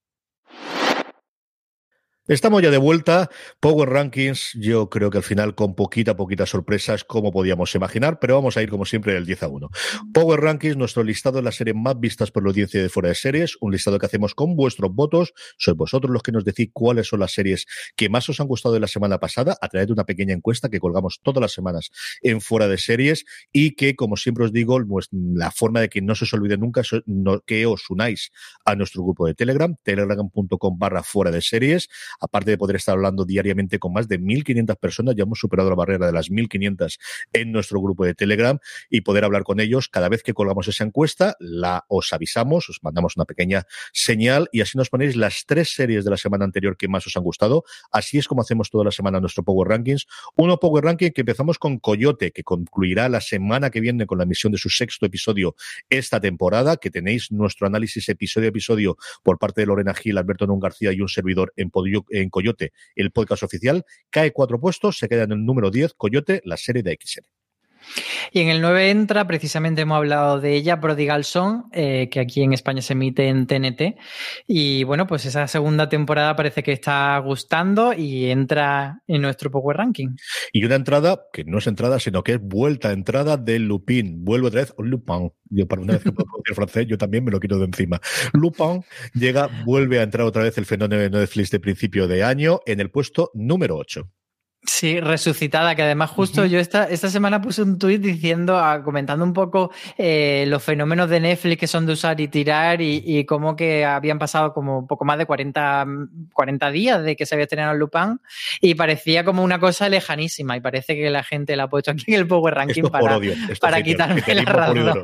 B: Estamos ya de vuelta, Power Rankings, yo creo que al final con poquita, poquitas sorpresas como podíamos imaginar, pero vamos a ir como siempre del diez a uno. Power Rankings, nuestro listado de las series más vistas por la audiencia de Fuera de Series, un listado que hacemos con vuestros votos, sois vosotros los que nos decís cuáles son las series que más os han gustado de la semana pasada, a través de una pequeña encuesta que colgamos todas las semanas en Fuera de Series y que, como siempre os digo, pues, la forma de que no se os olvide nunca es que os unáis a nuestro grupo de Telegram, telegram.com barra Fuera de Series. Aparte de poder estar hablando diariamente con más de mil quinientas personas, ya hemos superado la barrera de las mil quinientas en nuestro grupo de Telegram y poder hablar con ellos cada vez que colgamos esa encuesta, la os avisamos, os mandamos una pequeña señal y así nos ponéis las tres series de la semana anterior que más os han gustado. Así es como hacemos toda la semana nuestro Power Rankings. Uno Power Ranking que empezamos con Coyote, que concluirá la semana que viene con la emisión de su sexto episodio esta temporada, que tenéis nuestro análisis episodio a episodio por parte de Lorena Gil, Alberto Nun García y un servidor en, Podio, en Coyote, el podcast oficial. Cae cuatro puestos, se queda en el número diez, Coyote, la serie de X N.
C: Y en el nueve entra, precisamente hemos hablado de ella, Prodigal Son, eh, que aquí en España se emite en T N T. Y bueno, pues esa segunda temporada parece que está gustando y entra en nuestro Power Ranking.
B: Y una entrada, que no es entrada, sino que es vuelta a entrada de Lupin. Vuelve otra vez, Lupin. Yo, para una vez que puedo decir francés, yo también me lo quito de encima. Lupin llega, vuelve a entrar otra vez el fenómeno de Netflix de principio de año en el puesto número ocho.
C: Sí, resucitada, que además justo uh-huh. yo esta, esta semana puse un tuit diciendo, comentando un poco eh, los fenómenos de Netflix que son de usar y tirar y, y cómo que habían pasado como poco más de cuarenta, cuarenta días de que se había estrenado Lupin y parecía como una cosa lejanísima y parece que la gente la ha puesto aquí en el Power Ranking para, odio, para quitarme la razón.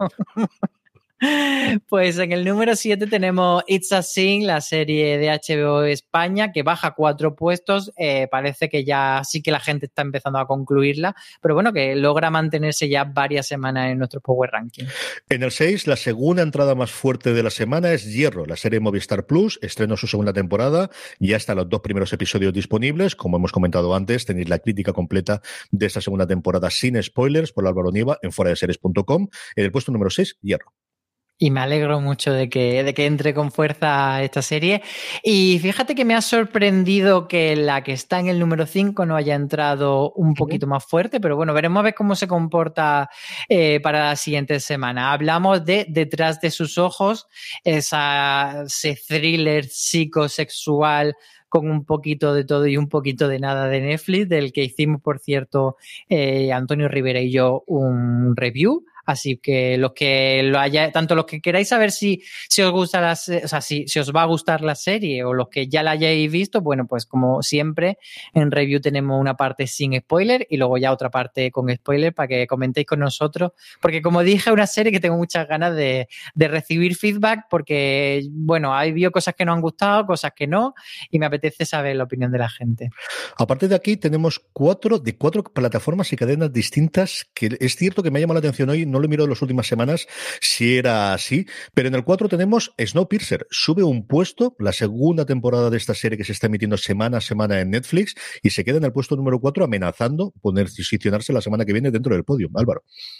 C: Pues en el número siete tenemos It's a Sin, la serie de H B O España, que baja cuatro puestos. Eh, parece que ya sí que la gente está empezando a concluirla, pero bueno, que logra mantenerse ya varias semanas en nuestro Power Ranking.
B: En el seis, la segunda entrada más fuerte de la semana es Hierro, la serie Movistar Plus, estrenó su segunda temporada, ya están los dos primeros episodios disponibles. Como hemos comentado antes, tenéis la crítica completa de esta segunda temporada sin spoilers por Álvaro Nieva en fuera de series punto com. En el puesto número seis, Hierro.
C: Y me alegro mucho de que, de que entre con fuerza esta serie. Y fíjate que me ha sorprendido que la que está en el número cinco no haya entrado un poquito más fuerte, pero bueno, veremos a ver cómo se comporta eh, para la siguiente semana. Hablamos de Detrás de sus ojos, esa, ese thriller psicosexual con un poquito de todo y un poquito de nada de Netflix, del que hicimos, por cierto, eh, Antonio Rivera y yo un review. Así que los que lo haya, tanto los que queráis saber si, si os gusta la, o sea, si, si os va a gustar la serie o los que ya la hayáis visto, bueno, pues como siempre en review tenemos una parte sin spoiler y luego ya otra parte con spoiler para que comentéis con nosotros, porque como dije, es una serie que tengo muchas ganas de, de recibir feedback porque, bueno, hay habido cosas que no han gustado, cosas que no, y me apetece saber la opinión de la gente.
B: Aparte de aquí tenemos cuatro, de cuatro plataformas y cadenas distintas que es cierto que me ha llamado la atención hoy. No lo he mirado en las últimas semanas si era así, pero en el cuatro tenemos Snowpiercer. Sube un puesto, la segunda temporada de esta serie que se está emitiendo semana a semana en Netflix y se queda en el puesto número cuatro amenazando poner posicionarse la semana que viene dentro del podio. Álvaro.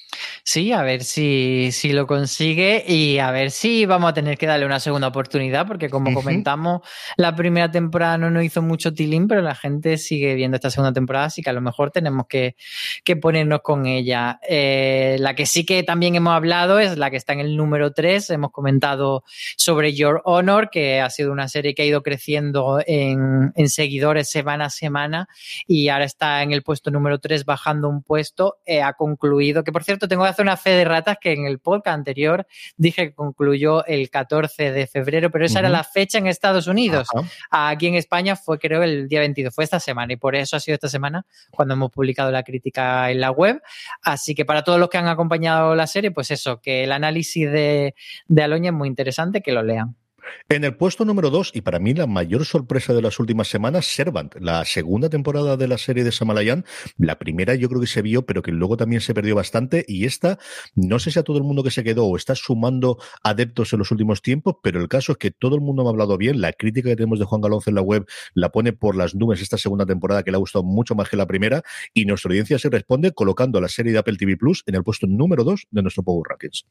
C: Sí, a ver si, si lo consigue y a ver si vamos a tener que darle una segunda oportunidad, porque como uh-huh. comentamos, la primera temporada no nos hizo mucho tilín, pero la gente sigue viendo esta segunda temporada, así que a lo mejor tenemos que, que ponernos con ella. Eh, la que sí que también hemos hablado es la que está en el número tres. Hemos comentado sobre Your Honor, que ha sido una serie que ha ido creciendo en, en seguidores semana a semana y ahora está en el puesto número tres, bajando un puesto. Eh, ha concluido, que por cierto tengo hace una fe de ratas que en el podcast anterior dije que concluyó el catorce de febrero, pero esa uh-huh. era la fecha en Estados Unidos. Uh-huh. Aquí en España fue creo el día veintidós, fue esta semana y por eso ha sido esta semana cuando hemos publicado la crítica en la web. Así que para todos los que han acompañado la serie, pues eso, que el análisis de, de Aloña es muy interesante, que lo lean.
B: En el puesto número dos, y para mí la mayor sorpresa de las últimas semanas, Servant, la segunda temporada de la serie de Shyamalan. La primera yo creo que se vio, pero que luego también se perdió bastante, y esta, no sé si a todo el mundo que se quedó o está sumando adeptos en los últimos tiempos, pero el caso es que todo el mundo me ha hablado bien. La crítica que tenemos de Juan Galonce en la web la pone por las nubes esta segunda temporada, que le ha gustado mucho más que la primera, y nuestra audiencia se responde colocando la serie de Apple T V Plus en el puesto número dos de nuestro Power Rankings.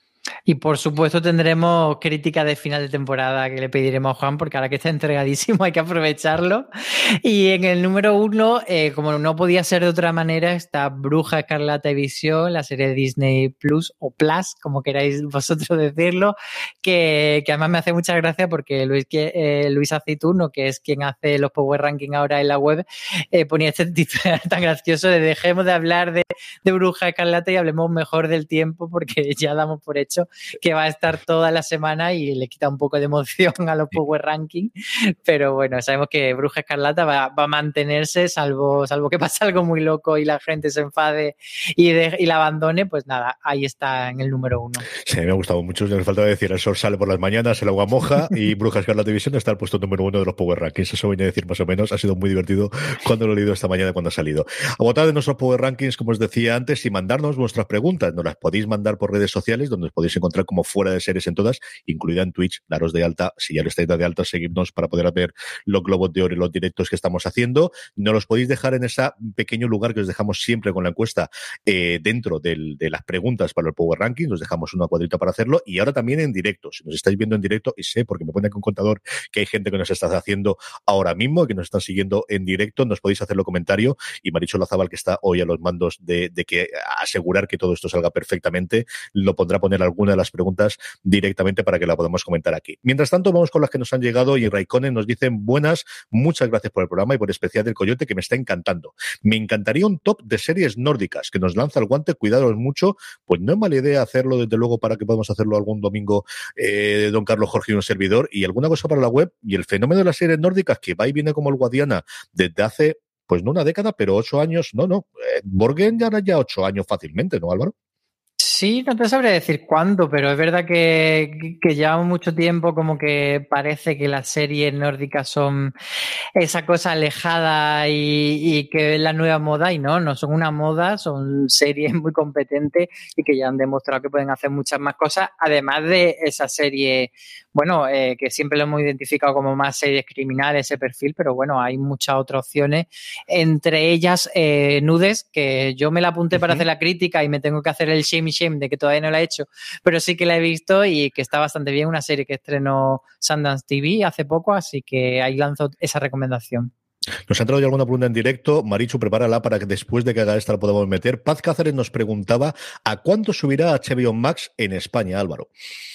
C: Y por supuesto tendremos crítica de final de temporada que le pediremos a Juan, porque ahora que está entregadísimo hay que aprovecharlo. Y en el número uno, eh, como no podía ser de otra manera, está Bruja Escarlata y Visión, la serie de Disney Plus o Plus, como queráis vosotros decirlo, que, que además me hace mucha gracia porque Luis, que, eh, Luis Aceituno, que es quien hace los Power Ranking ahora en la web, eh, ponía este título tan gracioso de dejemos de hablar de, de Bruja Escarlata y hablemos mejor del tiempo, porque ya damos por hecho que va a estar toda la semana y le quita un poco de emoción a los Power Ranking, pero bueno, sabemos que Bruja Escarlata va, va a mantenerse, salvo, salvo que pase algo muy loco y la gente se enfade y, de, y la abandone, pues nada, ahí está en el número uno.
B: Sí, me ha gustado mucho, no me falta decir, el sol sale por las mañanas, el agua moja y Bruja Escarlata y Visión está al puesto número uno de los Power Rankings, eso voy a decir más o menos, ha sido muy divertido cuando lo he leído esta mañana cuando ha salido. A votar de nuestros Power Rankings, como os decía antes, y mandarnos vuestras preguntas, nos las podéis mandar por redes sociales, donde os podéis encontrar como Fuera de Series en todas, incluida en Twitch. Daros de alta, si ya lo estáis de alta, seguidnos para poder ver los globos de oro y los directos que estamos haciendo. Nos los podéis dejar en ese pequeño lugar que os dejamos siempre con la encuesta eh, dentro del, de las preguntas para el Power Ranking. Nos dejamos una cuadrita para hacerlo, y ahora también en directo. Si nos estáis viendo en directo, y sé, porque me pone aquí un contador que hay gente que nos está haciendo ahora mismo, que nos están siguiendo en directo, nos podéis hacerlo comentario, y Marichu Lazábal, que está hoy a los mandos de, de que asegurar que todo esto salga perfectamente, lo pondrá a poner alguna de las preguntas directamente para que la podamos comentar aquí. Mientras tanto, vamos con las que nos han llegado, y Raikkonen nos dicen: buenas, muchas gracias por el programa y por especial del Coyote, que me está encantando. Me encantaría un top de series nórdicas que nos lanza el guante, cuidaros mucho. Pues no es mala idea hacerlo, desde luego, para que podamos hacerlo algún domingo, eh, don Carlos Jorge y un servidor, y alguna cosa para la web. Y el fenómeno de las series nórdicas, que va y viene como el Guadiana desde hace, pues no una década, pero ocho años, no, no, eh, Borgen ya era ya ocho años fácilmente, ¿no, Álvaro?
C: Sí, no te sabré decir cuándo, pero es verdad que, que llevamos mucho tiempo como que parece que las series nórdicas son esa cosa alejada y, y que es la nueva moda, y no, no son una moda, son series muy competentes y que ya han demostrado que pueden hacer muchas más cosas, además de esa serie, bueno, eh, que siempre lo hemos identificado como más series criminales, ese perfil, pero bueno, hay muchas otras opciones, entre ellas eh, Nudes, que yo me la apunté uh-huh. para hacer la crítica y me tengo que hacer el shame shame de que todavía no la he hecho, pero sí que la he visto y que está bastante bien, una serie que estrenó Sundance T V hace poco, así que ahí lanzo esa recomendación.
B: Nos ha entrado ya alguna pregunta en directo. Marichu, prepárala para que después de que haga esta la podamos meter. Paz Cáceres nos preguntaba: ¿a cuánto subirá H B O Max en España, Álvaro?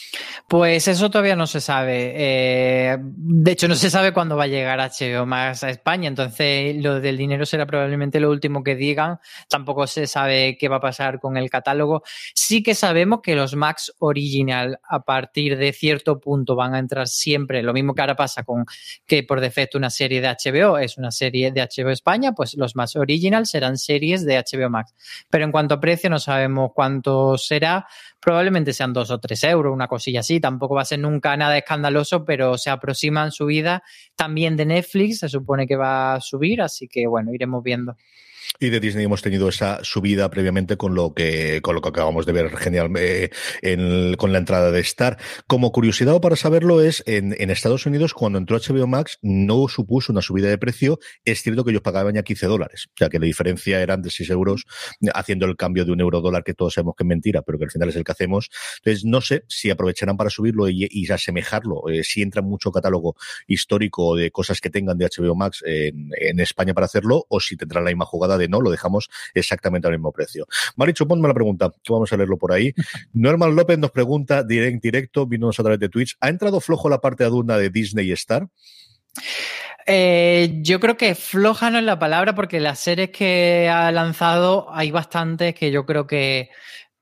C: Pues eso todavía no se sabe. Eh, de hecho, no se sabe cuándo va a llegar H B O Max a España. Entonces, lo del dinero será probablemente lo último que digan. Tampoco se sabe qué va a pasar con el catálogo. Sí que sabemos que los Max Original, a partir de cierto punto, van a entrar siempre. Lo mismo que ahora pasa con que por defecto una serie de H B O es una serie de H B O España, pues los Max Original serán series de H B O Max. Pero en cuanto a precio, no sabemos cuánto será. Probablemente sean dos o tres euros, una cosilla así. Tampoco va a ser nunca nada escandaloso, pero se aproximan subidas también de Netflix. Se supone que va a subir, así que bueno, iremos viendo.
B: Y de Disney hemos tenido esa subida previamente con lo que con lo que acabamos de ver genial eh, en, con la entrada de Star. Como curiosidad para saberlo es, en, en Estados Unidos, cuando entró H B O Max, no supuso una subida de precio. Es cierto que ellos pagaban ya quince dólares, o sea que la diferencia eran de seis euros, haciendo el cambio de un euro dólar, que todos sabemos que es mentira, pero que al final es el que hacemos. Entonces, no sé si aprovecharán para subirlo y, y asemejarlo, eh, si entra mucho catálogo histórico de cosas que tengan de H B O Max en, en España para hacerlo, o si tendrán la misma jugada de no, lo dejamos exactamente al mismo precio. Marichu, ponme la pregunta, que vamos a leerlo por ahí. Norman López nos pregunta, direct, directo, vino a través de Twitch, ¿ha entrado flojo la parte adulta de Disney y Star?
C: Eh, yo creo que floja no es la palabra, porque las series que ha lanzado hay bastantes que yo creo que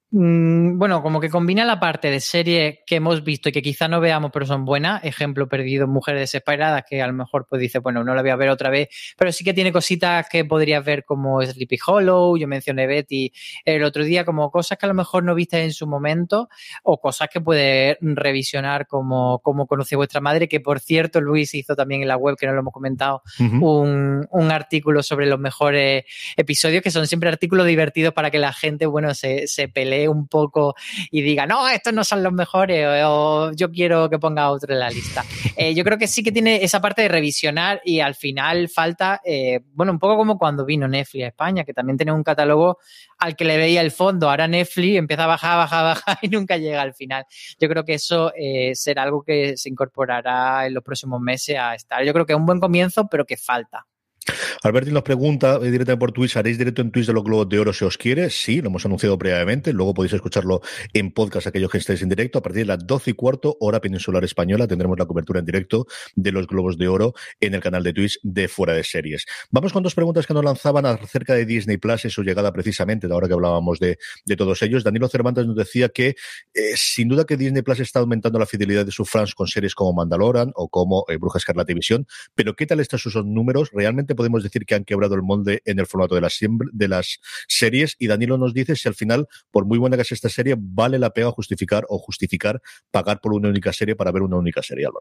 C: bueno, como que combina la parte de series que hemos visto y que quizá no veamos pero son buenas, ejemplo perdido, Mujeres Desesperadas, que a lo mejor pues dice, bueno, no la voy a ver otra vez, pero sí que tiene cositas que podrías ver como Sleepy Hollow, yo mencioné Betty el otro día, como cosas que a lo mejor no viste en su momento, o cosas que puedes revisionar como, como Conocí a vuestra madre, que por cierto Luis hizo también en la web, que no lo hemos comentado, uh-huh. un, un artículo sobre los mejores episodios, que son siempre artículos divertidos para que la gente, bueno, se, se pelee un poco y diga, no, estos no son los mejores, o, o yo quiero que ponga otro en la lista. Eh, yo creo que sí que tiene esa parte de revisionar, y al final falta, eh, bueno, un poco como cuando vino Netflix a España, que también tenía un catálogo al que le veía el fondo. Ahora Netflix empieza a bajar, bajar, bajar y nunca llega al final. Yo creo que eso eh, será algo que se incorporará en los próximos meses a estar. Yo creo que es un buen comienzo, pero que falta.
B: Albertín nos pregunta eh, directamente por Twitch, ¿haréis directo en Twitch de los Globos de Oro si os quiere? Sí, lo hemos anunciado previamente, luego podéis escucharlo en podcast aquellos que estéis en directo. A partir de las doce y cuarto, hora peninsular española, tendremos la cobertura en directo de los Globos de Oro en el canal de Twitch de Fuera de Series. Vamos con dos preguntas que nos lanzaban acerca de Disney Plus y su llegada precisamente, de ahora que hablábamos de, de todos ellos. Danilo Cervantes nos decía que eh, sin duda que Disney Plus está aumentando la fidelidad de sus fans con series como Mandalorian o como eh, Bruja Escarlata y Visión, pero ¿qué tal están sus números? ¿Realmente podemos decir que han quebrado el molde en el formato de las, de las series? Y Danilo nos dice si al final, por muy buena que sea esta serie, vale la pena justificar o justificar pagar por una única serie para ver una única serie, Álvaro.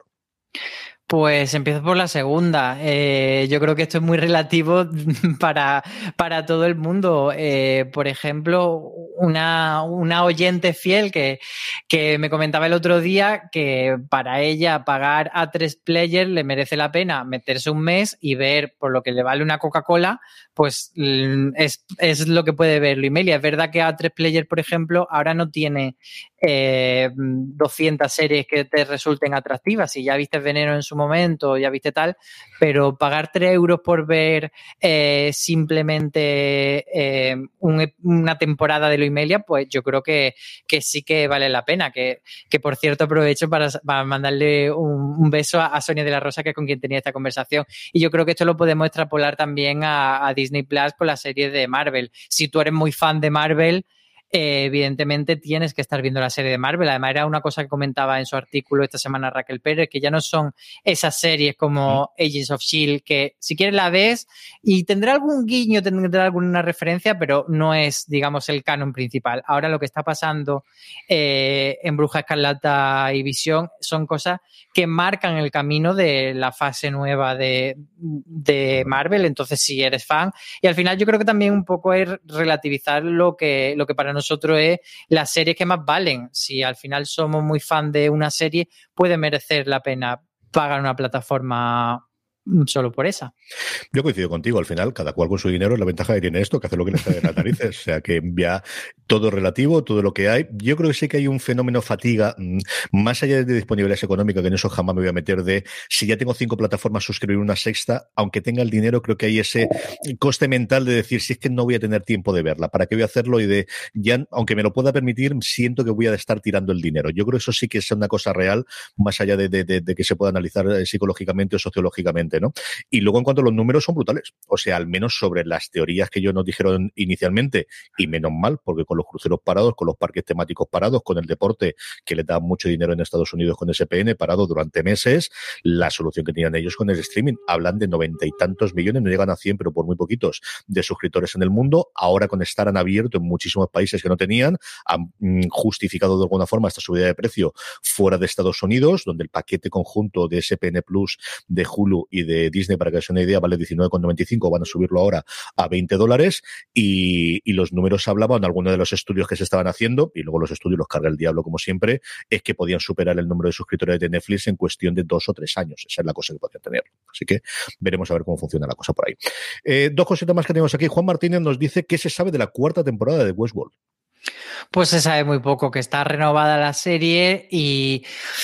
C: Pues empiezo por la segunda. Eh, yo creo que esto es muy relativo para, para todo el mundo. Eh, por ejemplo, una, una oyente fiel que, que me comentaba el otro día que para ella pagar a tres Player le merece la pena meterse un mes y ver por lo que le vale una Coca-Cola, pues es, es lo que puede ver Luimelia. Es verdad que a tres Player, por ejemplo, ahora no tiene eh, doscientas series que te resulten atractivas. Si ya viste Veneno en su momento, ya viste tal, pero pagar tres euros por ver eh, simplemente eh, un, una temporada de Luimelia, pues yo creo que, que sí que vale la pena. Que, que por cierto aprovecho para, para mandarle un, un beso a, a Sonia de la Rosa, que es con quien tenía esta conversación. Y yo creo que esto lo podemos extrapolar también a, a Disney Plus con la serie de Marvel. Si tú eres muy fan de Marvel, Eh, evidentemente tienes que estar viendo la serie de Marvel. Además era una cosa que comentaba en su artículo esta semana Raquel Pérez, que ya no son esas series como mm. Agents of S H I E L D, que si quieres la ves y tendrá algún guiño, tendrá alguna referencia, pero no es, digamos, el canon principal. Ahora lo que está pasando eh, en Bruja Escarlata y Visión son cosas que marcan el camino de la fase nueva de, de Marvel. Entonces si eres fan, y al final yo creo que también un poco es relativizar lo que, lo que para nosotros es las series que más valen. Si al final somos muy fan de una serie, puede merecer la pena pagar una plataforma solo por esa.
B: Yo coincido contigo, al final, cada cual con su dinero, la ventaja que tiene esto, que hace lo que le sale de las narices, o sea que ya todo relativo, todo lo que hay. Yo creo que sí que hay un fenómeno fatiga, más allá de disponibilidad económica, que en eso jamás me voy a meter, de si ya tengo cinco plataformas, suscribir una sexta, aunque tenga el dinero, creo que hay ese coste mental de decir, si es que no voy a tener tiempo de verla, ¿para qué voy a hacerlo? Y de, ya, aunque me lo pueda permitir, siento que voy a estar tirando el dinero. Yo creo que eso sí que es una cosa real, más allá de, de, de, de que se pueda analizar psicológicamente o sociológicamente, ¿no? Y luego en cuanto a los números son brutales, o sea, al menos sobre las teorías que ellos nos dijeron inicialmente, y menos mal, porque con los cruceros parados, con los parques temáticos parados, con el deporte que les da mucho dinero en Estados Unidos con S P N parado durante meses, la solución que tenían ellos con el streaming, hablan de noventa y tantos millones, no llegan a cien, pero por muy poquitos, de suscriptores en el mundo. Ahora con Star han abierto en muchísimos países que no tenían, han mm, justificado de alguna forma esta subida de precio fuera de Estados Unidos, donde el paquete conjunto de S P N Plus, de Hulu y de Disney, para que os una idea, vale diecinueve con noventa y cinco, van a subirlo ahora a veinte dólares, y, y los números hablaban, algunos de los estudios que se estaban haciendo, y luego los estudios los carga el diablo como siempre, es que podían superar el número de suscriptores de Netflix en cuestión de dos o tres años. Esa es la cosa que podrían tener. Así que veremos a ver cómo funciona la cosa por ahí. Eh, dos cositas más que tenemos aquí. Juan Martínez nos dice qué se sabe de la cuarta temporada de Westworld.
C: Pues se sabe muy poco, que está renovada la serie y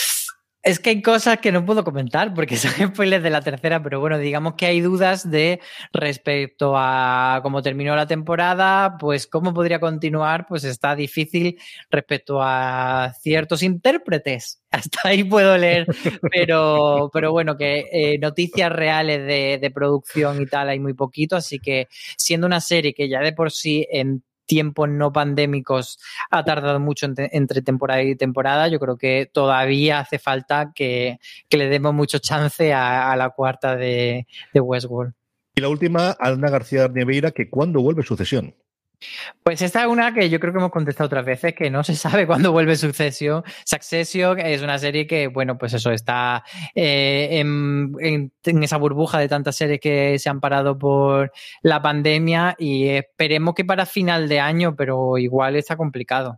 C: es que hay cosas que no puedo comentar porque son spoilers de la tercera, pero bueno, digamos que hay dudas de respecto a cómo terminó la temporada, pues cómo podría continuar, pues está difícil respecto a ciertos intérpretes. Hasta ahí puedo leer, pero, pero bueno, que eh, noticias reales de, de producción y tal hay muy poquito, así que siendo una serie que ya de por sí en tiempos no pandémicos ha tardado mucho entre, entre temporada y temporada, yo creo que todavía hace falta que, que le demos mucho chance a, a la cuarta de, de Westworld.
B: Y la última, Ana García Neveira, que ¿cuándo vuelve Sucesión?
C: Pues esta es una que yo creo que hemos contestado otras veces, que no se sabe cuándo vuelve Succession. Succession es una serie que, bueno, pues eso, está eh, en, en, en esa burbuja de tantas series que se han parado por la pandemia y esperemos que para final de año, pero igual está complicado.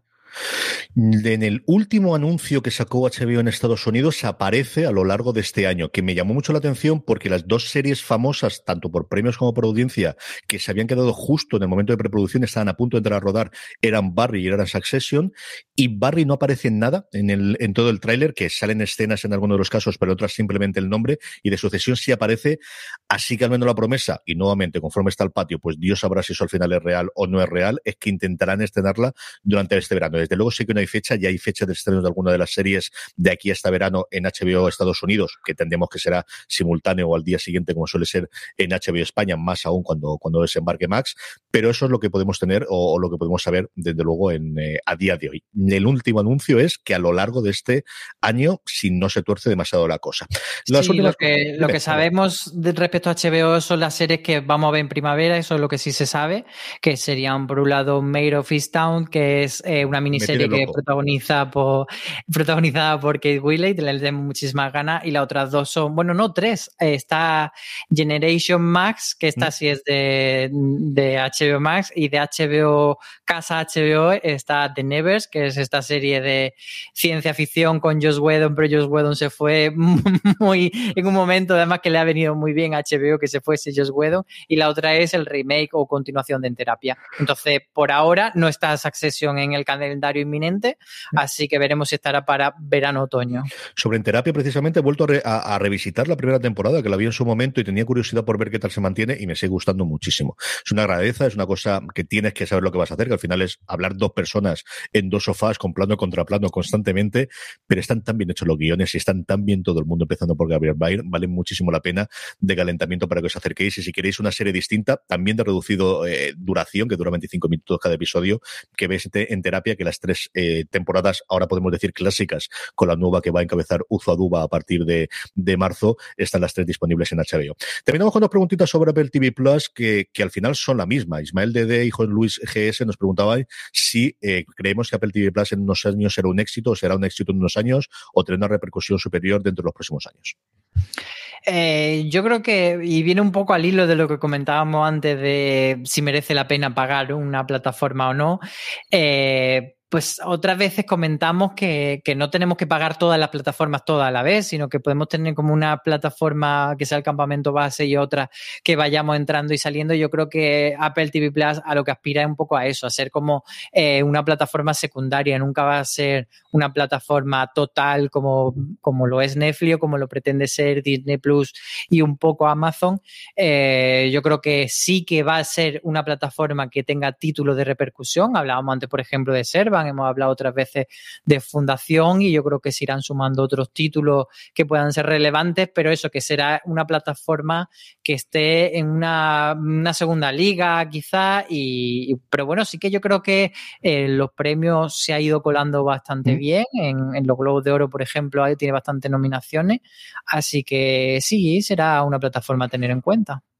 B: En el último anuncio que sacó H B O en Estados Unidos aparece a lo largo de este año, que me llamó mucho la atención porque las dos series famosas, tanto por premios como por audiencia, que se habían quedado justo en el momento de preproducción, estaban a punto de entrar a rodar, eran Barry y eran Succession, y Barry no aparece en nada en, el, en todo el tráiler, que salen escenas en algunos de los casos, pero otras simplemente el nombre, y de Sucesión sí aparece, así que al menos la promesa, y nuevamente, conforme está el patio, pues Dios sabrá si eso al final es real o no es real, es que intentarán estrenarla durante este verano. Desde luego sí que no hay fecha, ya hay fecha de estreno de alguna de las series de aquí hasta verano en H B O Estados Unidos, que entendemos que será simultáneo o al día siguiente, como suele ser en H B O España, más aún cuando, cuando desembarque Max, pero eso es lo que podemos tener o, o lo que podemos saber desde luego en, eh, a día de hoy. El último anuncio es que a lo largo de este año, si no se tuerce demasiado la cosa. Las
C: sí,
B: últimas...
C: lo que, lo que sabemos de, respecto a H B O son las series que vamos a ver en primavera, eso es lo que sí se sabe, que serían por un lado Mayor of Easttown, que es eh, una miniserie que protagoniza por, protagonizada por Kate Winslet, le tenemos muchísimas ganas, y las otras dos son, bueno, no, tres. Eh, está Generation Max, que esta mm. sí es de, de H B O Max, y de H B O, Casa H B O, está The Nevers, que es esta serie de ciencia ficción con Joss Whedon, pero Joss Whedon se fue muy, en un momento, además que le ha venido muy bien a H B O que se fuese Joss Whedon, y la otra es el remake o continuación de En Terapia. Entonces, por ahora no está Succession en el calendario inminente, así que veremos si estará para verano-otoño.
B: Sobre En Terapia, precisamente, he vuelto a, re, a, a revisitar la primera temporada, que la vi en su momento y tenía curiosidad por ver qué tal se mantiene, y me sigue gustando muchísimo. Es una agradeza, es una cosa que tienes que saber lo que vas a hacer, que al final es hablar dos personas en dos sofás con plano contra plano constantemente, pero están tan bien hechos los guiones y están tan bien todo el mundo, empezando por Gabriel Byrne, vale muchísimo la pena de calentamiento para que os acerquéis, y si queréis una serie distinta, también de reducido eh, duración, que dura veinticinco minutos cada episodio, que veis En Terapia, que las tres eh, temporadas, ahora podemos decir clásicas, con la nueva que va a encabezar Uzo Aduba a partir de, de marzo, están las tres disponibles en H B O. Terminamos con dos preguntitas sobre Apple T V Plus, que, que al final son la misma. Ismael Dede y Juan Luis G S nos preguntaban si eh, creemos que Apple T V Plus en unos años será un éxito, o será un éxito en unos años, o tendrá una repercusión superior dentro de los próximos años.
C: Eh, yo creo que, y viene un poco al hilo de lo que comentábamos antes de si merece la pena pagar una plataforma o no, eh, pues otras veces comentamos que, que no tenemos que pagar todas las plataformas todas a la vez, sino que podemos tener como una plataforma que sea el campamento base y otra que vayamos entrando y saliendo. Yo creo que Apple T V Plus a lo que aspira es un poco a eso, a ser como eh, una plataforma secundaria, nunca va a ser una plataforma total como, como lo es Netflix o como lo pretende ser Disney Plus y un poco Amazon. Eh, yo creo que sí que va a ser una plataforma que tenga títulos de repercusión. Hablábamos antes, por ejemplo, de Servan, hemos hablado otras veces de Fundación, y yo creo que se irán sumando otros títulos que puedan ser relevantes, pero eso, que será una plataforma que esté en una, una segunda liga quizás, y, pero bueno, sí que yo creo que eh, los premios se ha ido colando bastante mm. bien, en, en los Globos de Oro, por ejemplo, tiene bastantes nominaciones, así que sí, será una plataforma a tener en cuenta.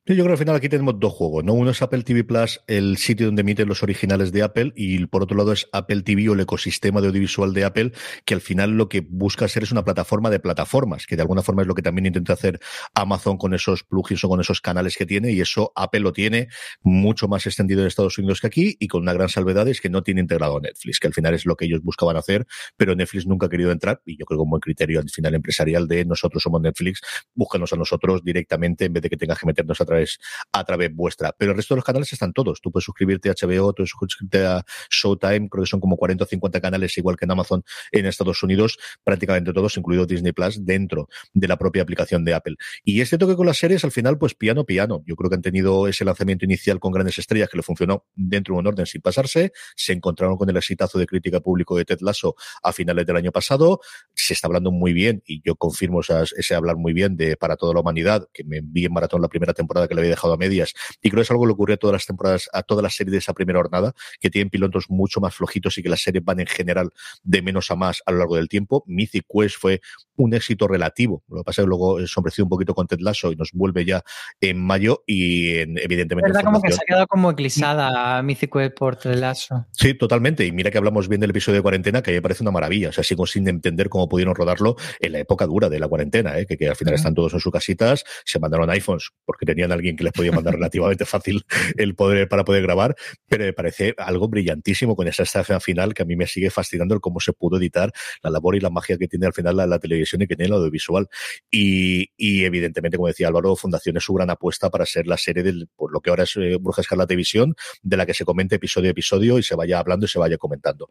B: Yo creo que al final aquí tenemos dos juegos, ¿no? Uno es Apple T V Plus, el sitio donde emiten los originales de Apple, y por otro lado es Apple T V o el ecosistema de audiovisual de Apple, que al final lo que busca ser es una plataforma de plataformas, que de alguna forma es lo que también intenta hacer Amazon con esos plugins o con esos canales que tiene, y eso Apple lo tiene mucho más extendido en Estados Unidos que aquí, y con una gran salvedad es que no tiene integrado Netflix, que al final es lo que ellos buscaban hacer, pero Netflix nunca ha querido entrar, y yo creo que un buen criterio al final empresarial de nosotros somos Netflix, búscanos a nosotros directamente en vez de que tengas que meternos a través a través vuestra, pero el resto de los canales están todos. Tú puedes suscribirte a H B O, tú puedes suscribirte a Showtime, creo que son como cuarenta o cincuenta canales, igual que en Amazon en Estados Unidos, prácticamente todos, incluido Disney Plus, dentro de la propia aplicación de Apple. Y es cierto que con las series, al final, pues piano, piano. Yo creo que han tenido ese lanzamiento inicial con grandes estrellas que le funcionó dentro de un orden sin pasarse, se encontraron con el exitazo de crítica público de Ted Lasso a finales del año pasado, se está hablando muy bien, y yo confirmo esas, ese hablar muy bien de Para toda la humanidad, que me vi en maratón la primera temporada que le había dejado a medias, y creo que es algo que le ocurrió a todas las temporadas, a todas las series de esa primera jornada, que tienen pilotos mucho más flojitos y que las series van en general de menos a más a lo largo del tiempo. Mythic Quest fue un éxito relativo, lo que pasa es que luego sombreció un poquito con Ted Lasso y nos vuelve ya en mayo, y en, evidentemente...
C: Es verdad, como que se ha quedado como eclipsada Mythic Quest por Ted Lasso.
B: Sí, totalmente, y mira que hablamos bien del episodio de cuarentena, que a mí me parece una maravilla, o sea, sigo sin entender cómo pudieron rodarlo en la época dura de la cuarentena, ¿eh? que, que al final uh-huh. están todos en sus casitas, se mandaron iPhones porque tenían a alguien que les podía mandar relativamente fácil el poder para poder grabar, pero me parece algo brillantísimo con esa escena final que a mí me sigue fascinando el cómo se pudo editar, la labor y la magia que tiene al final la, la televisión y que tiene el audiovisual. Y, y evidentemente, como decía Álvaro, Fundación es su gran apuesta para ser la serie del, por lo que ahora es eh, Bruja Escarlata Visión, de la que se comente episodio a episodio y se vaya hablando y se vaya comentando.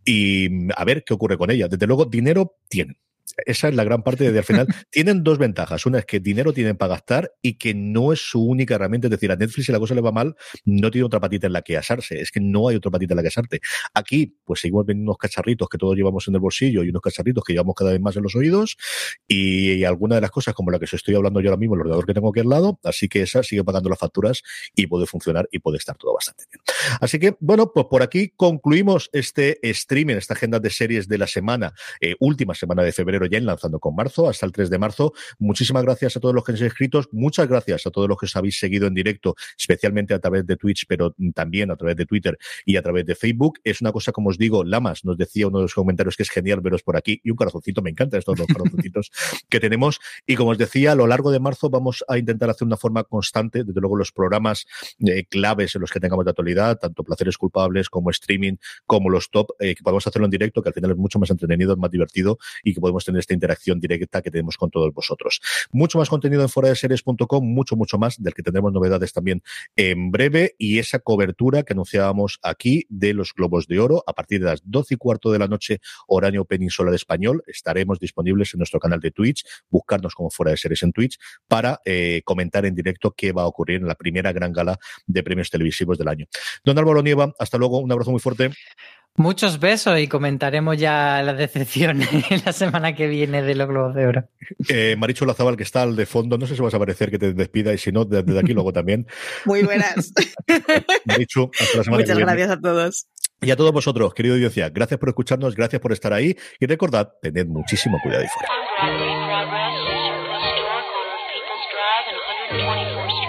B: Y a ver qué ocurre con ella. Desde luego, dinero tienen. Esa es la gran parte de al final. Tienen dos ventajas. Una es que dinero tienen para gastar y que no es su única herramienta. Es decir, a Netflix, si la cosa le va mal, no tiene otra patita en la que asarse. Es que no hay otra patita en la que asarte. Aquí, pues seguimos viendo unos cacharritos que todos llevamos en el bolsillo y unos cacharritos que llevamos cada vez más en los oídos, y, y alguna de las cosas como la que os estoy hablando yo ahora mismo, el ordenador que tengo aquí al lado, así que esa sigue pagando las facturas y puede funcionar y puede estar todo bastante bien. Así que, bueno, pues por aquí concluimos este streaming, esta agenda de series de la semana, eh, última semana de febrero, ya enlazando con marzo, hasta el tres de marzo. Muchísimas gracias a todos los que os habéis inscrito, muchas gracias a todos los que os habéis seguido en directo, especialmente a través de Twitch, pero también a través de Twitter y a través de Facebook. Es una cosa, como os digo, Lamas nos decía uno de los comentarios que es genial veros por aquí, y un corazoncito, me encantan estos dos corazoncitos que tenemos, y como os decía, a lo largo de marzo vamos a intentar hacer una forma constante, desde luego los programas eh, claves en los que tengamos de actualidad, tanto Placeres Culpables como streaming, como los top, eh, que podemos hacerlo en directo, que al final es mucho más entretenido, es más divertido, y que podemos tener esta interacción directa que tenemos con todos vosotros. Mucho más contenido en fuera de series punto com, mucho, mucho más, del que tendremos novedades también en breve, y esa cobertura que anunciábamos aquí de los Globos de Oro a partir de las doce y cuarto de la noche, horario peninsular español. Estaremos disponibles en nuestro canal de Twitch, buscarnos como Fuera de Series en Twitch, para eh, comentar en directo qué va a ocurrir en la primera gran gala de premios televisivos del año. Don Álvaro Nieva, hasta luego, un abrazo muy fuerte.
C: Muchos besos, y comentaremos ya las decepciones la semana que viene de los Globos de Oro.
B: Eh, Marichu Lazábal, que está al de fondo, no sé si vas a aparecer, que te despida, y si no, desde aquí luego también.
D: Muy buenas.
B: Marichu, hasta la semana
D: Muchas
B: que viene.
D: Muchas gracias a todos.
B: Y a todos vosotros, querido audiencia, gracias por escucharnos, gracias por estar ahí, y recordad, tened muchísimo cuidado ahí fuera.